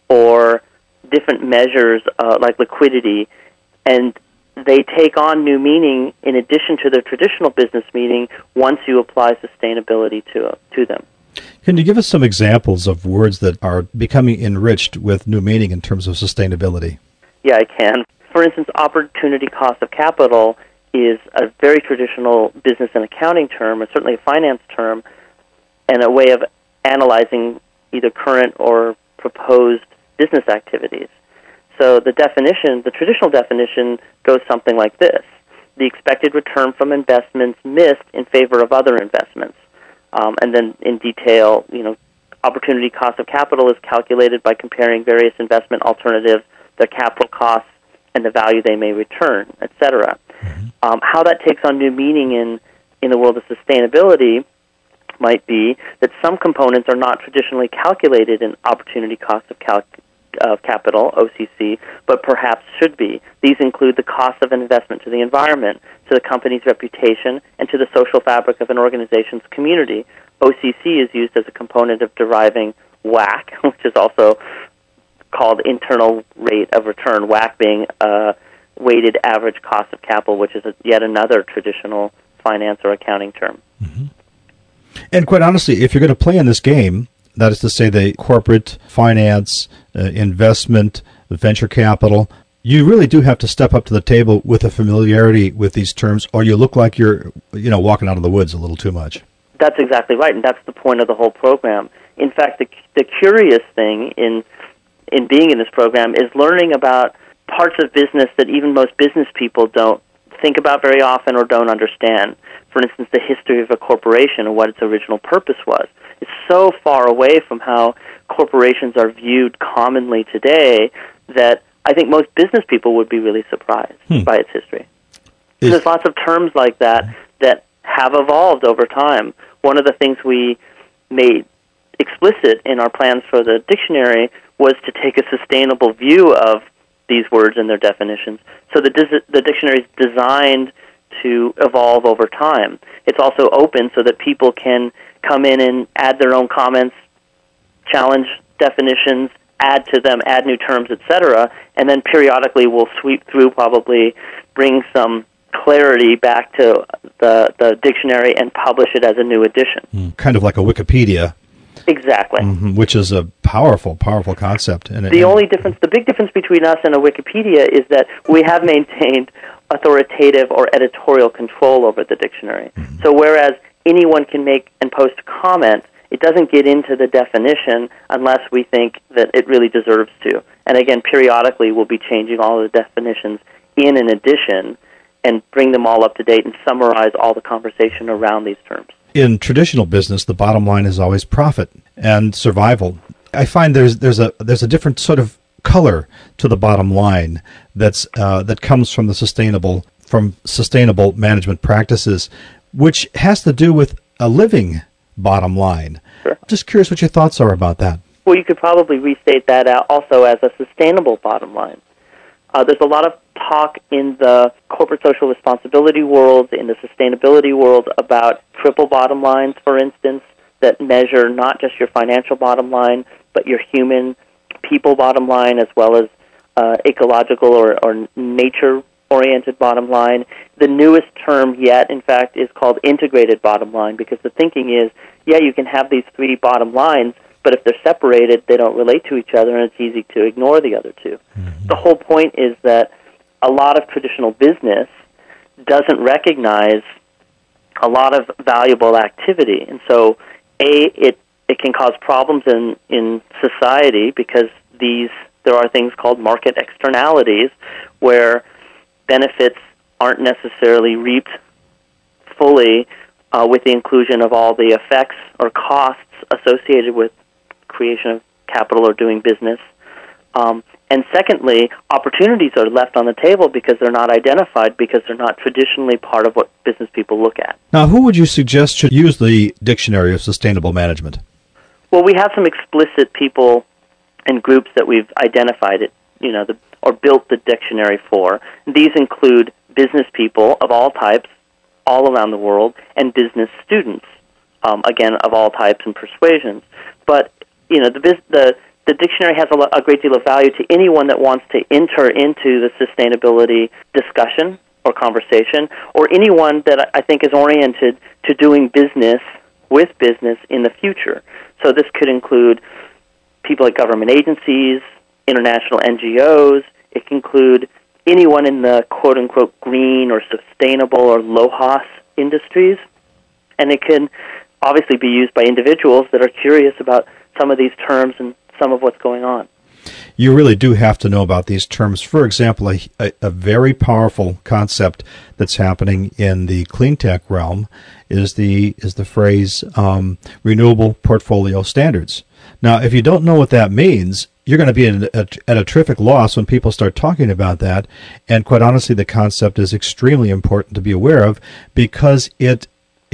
or different measures like liquidity, and they take on new meaning in addition to their traditional business meaning once you apply sustainability to them. Can you give us some examples of words that are becoming enriched with new meaning in terms of sustainability? Yeah, I can. For instance, opportunity cost of capital is a very traditional business and accounting term, or certainly a finance term, and a way of analyzing either current or proposed business activities. So the traditional definition goes something like this: the expected return from investments missed in favor of other investments. And then in detail, opportunity cost of capital is calculated by comparing various investment alternatives, their capital costs, and the value they may return, etc. Mm-hmm. How that takes on new meaning in the world of sustainability might be that some components are not traditionally calculated in opportunity cost of capital, OCC, but perhaps should be. These include the cost of an investment to the environment, to the company's reputation, and to the social fabric of an organization's community. OCC is used as a component of deriving WACC, which is also called internal rate of return, WACC being weighted average cost of capital, which is yet another traditional finance or accounting term. Mm-hmm. And quite honestly, if you're going to play in this game, that is to say the corporate finance, investment, venture capital, you really do have to step up to the table with a familiarity with these terms, or you look like you're walking out of the woods a little too much. That's exactly right, and that's the point of the whole program. In fact, the curious thing in being in this program is learning about parts of business that even most business people don't think about very often or don't understand. For instance, the history of a corporation and what its original purpose was. It's so far away from how corporations are viewed commonly today that I think most business people would be really surprised by its history. There's lots of terms like that have evolved over time. One of the things we made explicit in our plans for the dictionary was to take a sustainable view of these words and their definitions. So the dictionary is designed to evolve over time. It's also open so that people can come in and add their own comments, challenge definitions, add to them, add new terms, etc., and then periodically we'll sweep through, probably bring some clarity back to the dictionary and publish it as a new edition. Kind of like a Wikipedia. Exactly. Which is a powerful, powerful concept. And the big difference between us and a Wikipedia is that we have maintained authoritative or editorial control over the dictionary. So whereas anyone can make and post a comment, it doesn't get into the definition unless we think that it really deserves to. And again, periodically we'll be changing all of the definitions in an edition and bring them all up to date and summarize all the conversation around these terms. In traditional business, the bottom line is always profit and survival. I find there's a different sort of color to the bottom line that comes from sustainable management practices, which has to do with a living bottom line. Sure. Just curious what your thoughts are about that. Well, you could probably restate that out also as a sustainable bottom line. There's a lot of talk in the corporate social responsibility world, in the sustainability world, about triple bottom lines, for instance, that measure not just your financial bottom line, but your human people bottom line, as well as ecological or nature-oriented bottom line. The newest term yet, in fact, is called integrated bottom line, because the thinking is, yeah, you can have these three bottom lines, but if they're separated, they don't relate to each other, and it's easy to ignore the other two. The whole point is that a lot of traditional business doesn't recognize a lot of valuable activity. And so, it can cause problems in society because there are things called market externalities where benefits aren't necessarily reaped fully with the inclusion of all the effects or costs associated with creation of capital or doing business. And secondly, opportunities are left on the table because they're not identified, because they're not traditionally part of what business people look at. Now, who would you suggest should use the Dictionary of Sustainable Management? Well, we have some explicit people and groups that we've identified or built the dictionary for. These include business people of all types, all around the world, and business students, again, of all types and persuasions. But the dictionary has a great deal of value to anyone that wants to enter into the sustainability discussion or conversation, or anyone that I think is oriented to doing business with business in the future. So this could include people at government agencies, international NGOs. It can include anyone in the quote-unquote green or sustainable or LOHAS industries. And it can obviously be used by individuals that are curious about some of these terms and some of what's going on. You really do have to know about these terms. For example, a very powerful concept that's happening in the clean tech realm is the phrase renewable portfolio standards. Now, if you don't know what that means, you're going to be at a terrific loss when people start talking about that. And quite honestly, the concept is extremely important to be aware of because it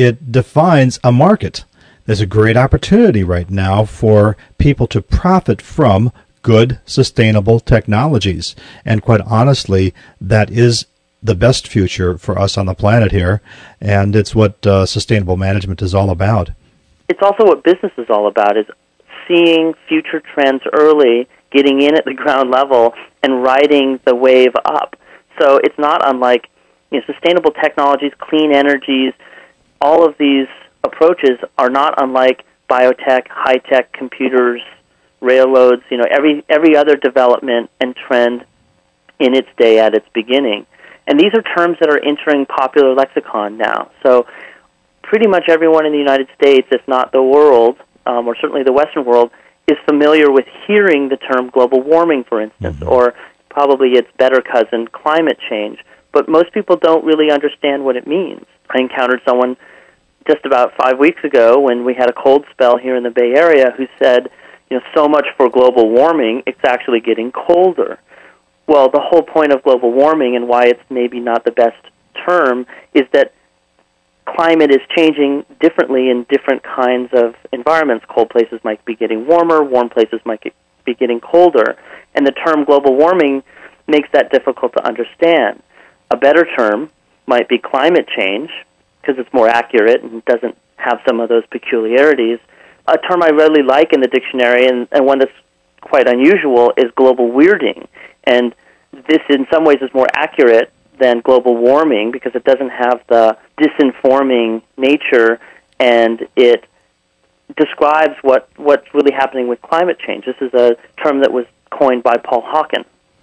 defines a market. There's a great opportunity right now for people to profit from good, sustainable technologies. And quite honestly, that is the best future for us on the planet here, and it's what sustainable management is all about. It's also what business is all about, is seeing future trends early, getting in at the ground level, and riding the wave up. So it's not unlike sustainable technologies, clean energies, all of these approaches are not unlike biotech, high-tech computers, railroads, every other development and trend in its day at its beginning. And these are terms that are entering popular lexicon now. So pretty much everyone in the United States, if not the world, or certainly the Western world, is familiar with hearing the term global warming, for instance, or probably its better cousin, climate change. But most people don't really understand what it means. I encountered someone just about 5 weeks ago when we had a cold spell here in the Bay Area who said, so much for global warming, it's actually getting colder. Well, the whole point of global warming and why it's maybe not the best term is that climate is changing differently in different kinds of environments. Cold places might be getting warmer, warm places might be getting colder, and the term global warming makes that difficult to understand. A better term might be climate change, because it's more accurate and doesn't have some of those peculiarities. A term I really like in the dictionary, and one that's quite unusual, is global weirding. And this, in some ways, is more accurate than global warming because it doesn't have the disinforming nature, and it describes what's really happening with climate change. This is a term that was coined by Paul Hawken.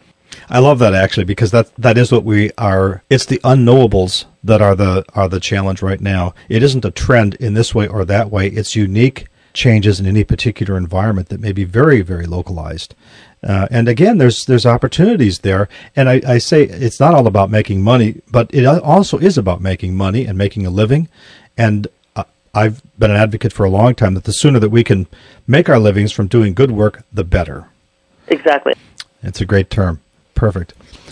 I love that, actually, because that is what we are. It's the unknowables that are the challenge right now. It isn't a trend in this way or that way. It's unique changes in any particular environment that may be very, very localized. And again, there's opportunities there. And I say it's not all about making money, but it also is about making money and making a living. And I've been an advocate for a long time that the sooner that we can make our livings from doing good work, the better. Exactly. It's a great term. Perfect.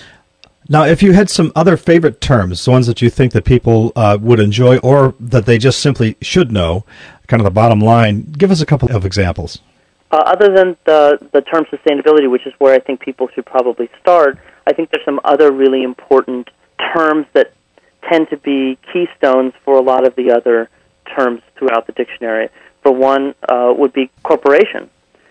Now, if you had some other favorite terms, the ones that you think that people would enjoy or that they just simply should know, kind of the bottom line, give us a couple of examples. Other than the term sustainability, which is where I think people should probably start, I think there's some other really important terms that tend to be keystones for a lot of the other terms throughout the dictionary. For one, would be corporation.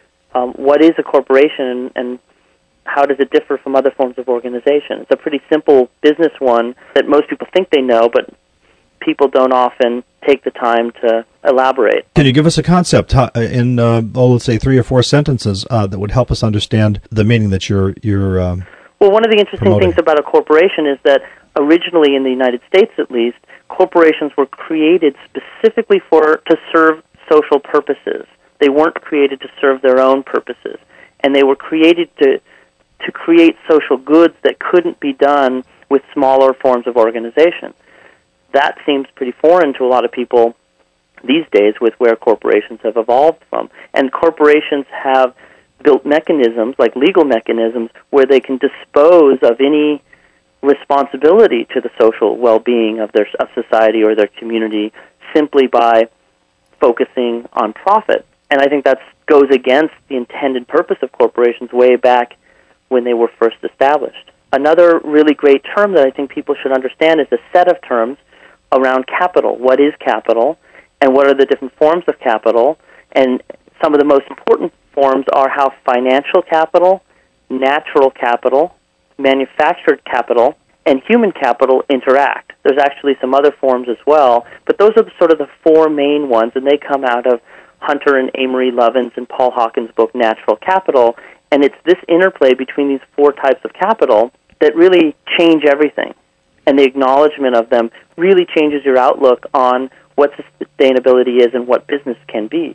What is a corporation, and how does it differ from other forms of organization? It's a pretty simple business one that most people think they know, but people don't often take the time to elaborate. Can you give us a concept in, let's say, 3 or 4 sentences that would help us understand the meaning that you're well, one of the interesting promoting things about a corporation is that originally, in the United States at least, corporations were created specifically to serve social purposes. They weren't created to serve their own purposes, and they were created to create social goods that couldn't be done with smaller forms of organization. That seems pretty foreign to a lot of people these days with where corporations have evolved from. And corporations have built mechanisms, like legal mechanisms, where they can dispose of any responsibility to the social well-being of society or their community simply by focusing on profit. And I think that goes against the intended purpose of corporations way back when they were first established. Another really great term that I think people should understand is a set of terms around capital. What is capital, and what are the different forms of capital? And some of the most important forms are how financial capital, natural capital, manufactured capital, and human capital interact. There's actually some other forms as well, but those are sort of the 4 main ones, and they come out of Hunter and Amory Lovin's and Paul Hawken's book, Natural Capital. And it's this interplay between these 4 types of capital that really change everything. And the acknowledgement of them really changes your outlook on what sustainability is and what business can be.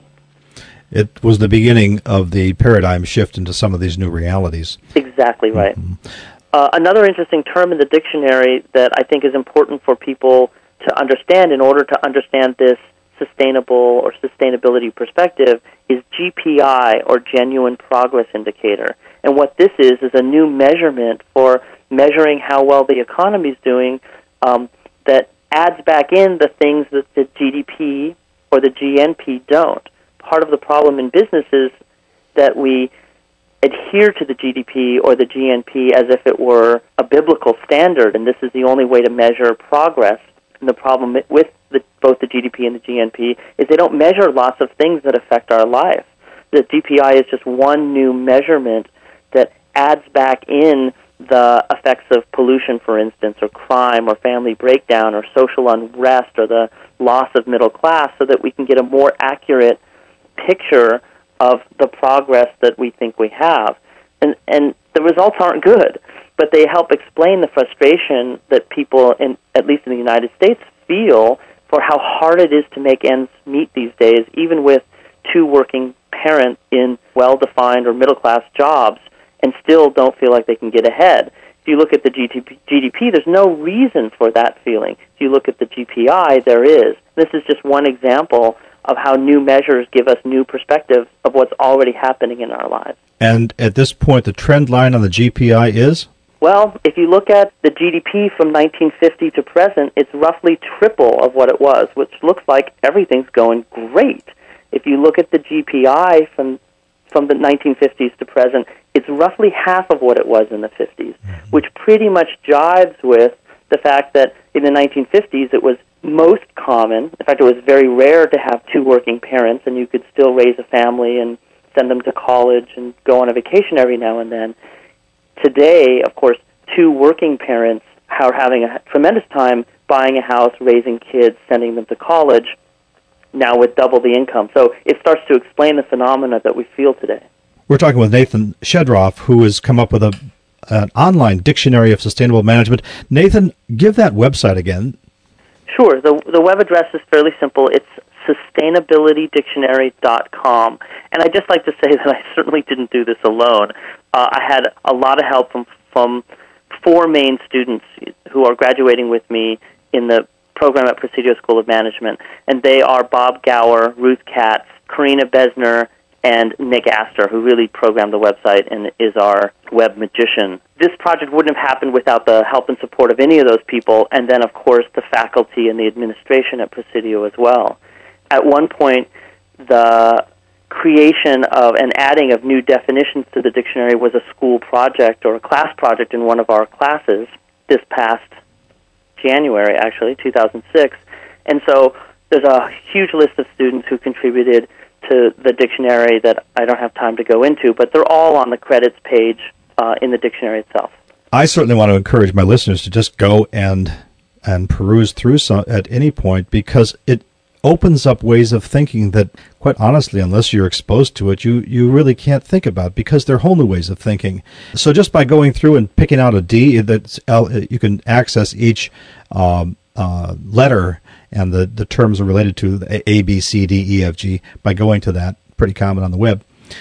It was the beginning of the paradigm shift into some of these new realities. Exactly right. Mm-hmm. Another interesting term in the dictionary that I think is important for people to understand in order to understand this sustainable or sustainability perspective is GPI, or Genuine Progress Indicator. And what this is a new measurement for measuring how well the economy is doing that adds back in the things that the GDP or the GNP don't. Part of the problem in business is that we adhere to the GDP or the GNP as if it were a biblical standard, and this is the only way to measure progress. And the problem with both the GDP and the GNP is they don't measure lots of things that affect our life. The GPI is just one new measurement that adds back in the effects of pollution, for instance, or crime, or family breakdown, or social unrest, or the loss of middle class, so that we can get a more accurate picture of the progress that we think we have. And the results aren't good, but they help explain the frustration that people, at least in the United States, feel for how hard it is to make ends meet these days, even with 2 working parents in well-defined or middle-class jobs, and still don't feel like they can get ahead. If you look at the GDP, there's no reason for that feeling. If you look at the GPI, there is. This is just one example of how new measures give us new perspectives of what's already happening in our lives. And at this point, the trend line on the GPI is? Well, if you look at the GDP from 1950 to present, it's roughly triple of what it was, which looks like everything's going great. If you look at the GPI from the 1950s to present, it's roughly half of what it was in the 50s, which pretty much jives with the fact that in the 1950s it was most common. In fact, it was very rare to have two working parents, and you could still raise a family and send them to college and go on a vacation every now and then. Today, of course, two working parents are having a tremendous time buying a house, raising kids, sending them to college, now with double the income. So it starts to explain the phenomena that we feel today. We're talking with Nathan Shedroff, who has come up with an online dictionary of sustainable management. Nathan, give that website again. Sure. The web address is fairly simple. It's sustainabilitydictionary.com. And I'd just like to say that I certainly didn't do this alone. I had a lot of help from four main students who are graduating with me in the program at Presidio School of Management. And they are Bob Gower, Ruth Katz, Karina Besner, and Nick Astor, who really programmed the website and is our web magician. This project wouldn't have happened without the help and support of any of those people, and then, of course, the faculty and the administration at Presidio as well. At one point, the creation of and adding of new definitions to the dictionary was a school project or a class project in one of our classes this past January, actually, 2006. And so there's a huge list of students who contributed to the dictionary that I don't have time to go into, but they're all on the credits page in the dictionary itself. I certainly want to encourage my listeners to just go and peruse through some at any point, because it opens up ways of thinking that, quite honestly, unless you're exposed to it, you really can't think about, because they're whole new ways of thinking. So just by going through and picking out a D, that's you can access each letter, and the terms are related to the A, B, C, D, E, F, G, by going to that. Pretty common on the web.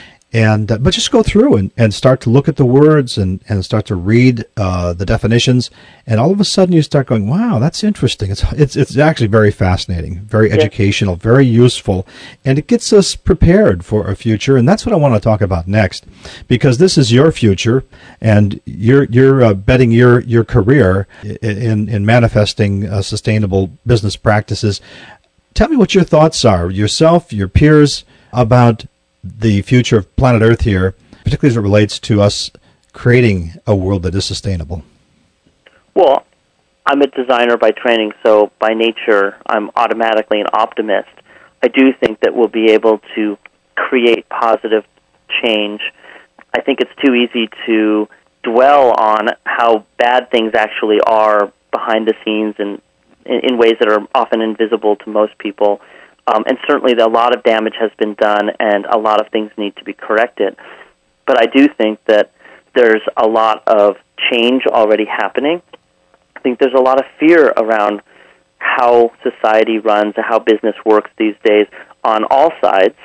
And but just go through and start to look at the words and start to read the definitions, and all of a sudden you start going, wow, that's interesting. It's actually very fascinating, very educational, very useful, and it gets us prepared for a future. And that's what I want to talk about next, because this is your future, and you're betting your career in manifesting sustainable business practices. Tell me what your thoughts are, yourself, your peers, about the future of planet Earth here, particularly as it relates to us creating a world that is sustainable. Well, I'm a designer by training, so by nature I'm automatically an optimist. I do think that we'll be able to create positive change. I think it's too easy to dwell on how bad things actually are behind the scenes and in ways that are often invisible to most people. And certainly a lot of damage has been done, and a lot of things need to be corrected. But I do think that there's a lot of change already happening. I think there's a lot of fear around how society runs and how business works these days on all sides.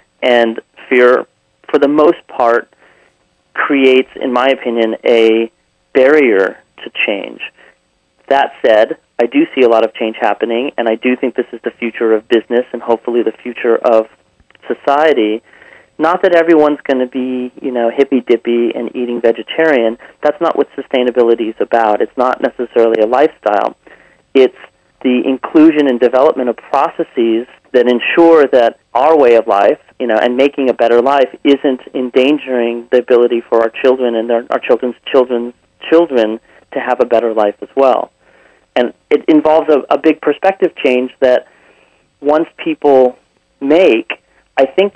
And fear, for the most part, creates, in my opinion, a barrier to change. That said, I do see a lot of change happening, and I do think this is the future of business and hopefully the future of society. Not that everyone's going to be, hippy-dippy and eating vegetarian. That's not what sustainability is about. It's not necessarily a lifestyle. It's the inclusion and development of processes that ensure that our way of life, and making a better life isn't endangering the ability for our children and our children's children to have a better life as well. And it involves a big perspective change that once people make, I think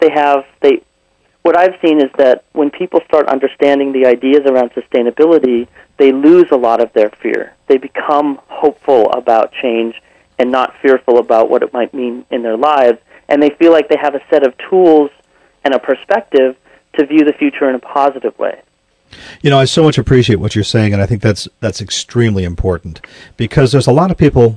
what I've seen is that when people start understanding the ideas around sustainability, they lose a lot of their fear. They become hopeful about change and not fearful about what it might mean in their lives, and they feel like they have a set of tools and a perspective to view the future in a positive way. I so much appreciate what you're saying, and I think that's extremely important, because there's a lot of people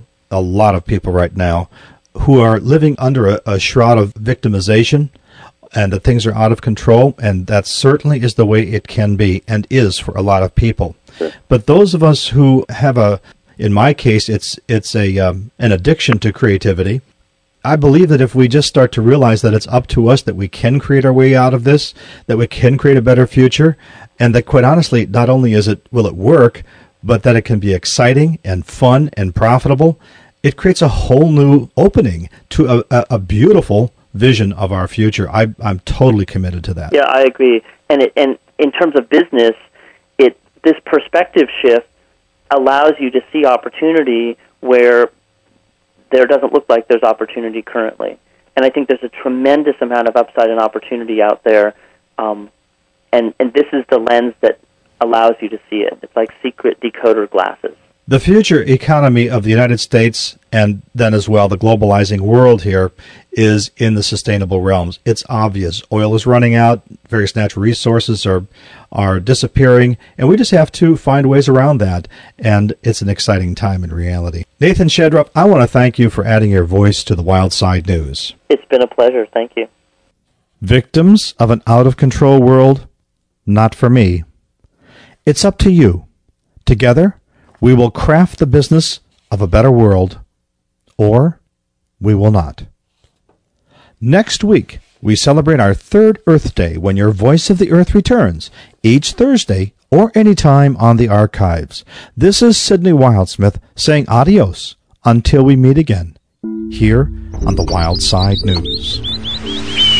right now who are living under a shroud of victimization, and that things are out of control, and that certainly is the way it can be and is for a lot of people. Sure. But those of us who have in my case, it's an addiction to creativity. I believe that if we just start to realize that it's up to us, that we can create our way out of this, that we can create a better future, and that quite honestly, not only will it work, but that it can be exciting and fun and profitable, it creates a whole new opening to a beautiful vision of our future. I'm totally committed to that. Yeah, I agree. And in terms of business, this perspective shift allows you to see opportunity where there doesn't look like there's opportunity currently. And I think there's a tremendous amount of upside and opportunity out there, and this is the lens that allows you to see it. It's like secret decoder glasses. The future economy of the United States, and then as well the globalizing world here, is in the sustainable realms. It's obvious. Oil is running out. Various natural resources are disappearing, and we just have to find ways around that, and it's an exciting time in reality. Nathan Shedrup, I want to thank you for adding your voice to the Wild Side News. It's been a pleasure. Thank you. Victims of an out-of-control world? Not for me. It's up to you. Together, we will craft the business of a better world, or we will not. Next week, we celebrate our third Earth Day when your Voice of the Earth returns, each Thursday or anytime on the archives. This is Sidney Wildsmith saying adios until we meet again, here on the Wild Side News.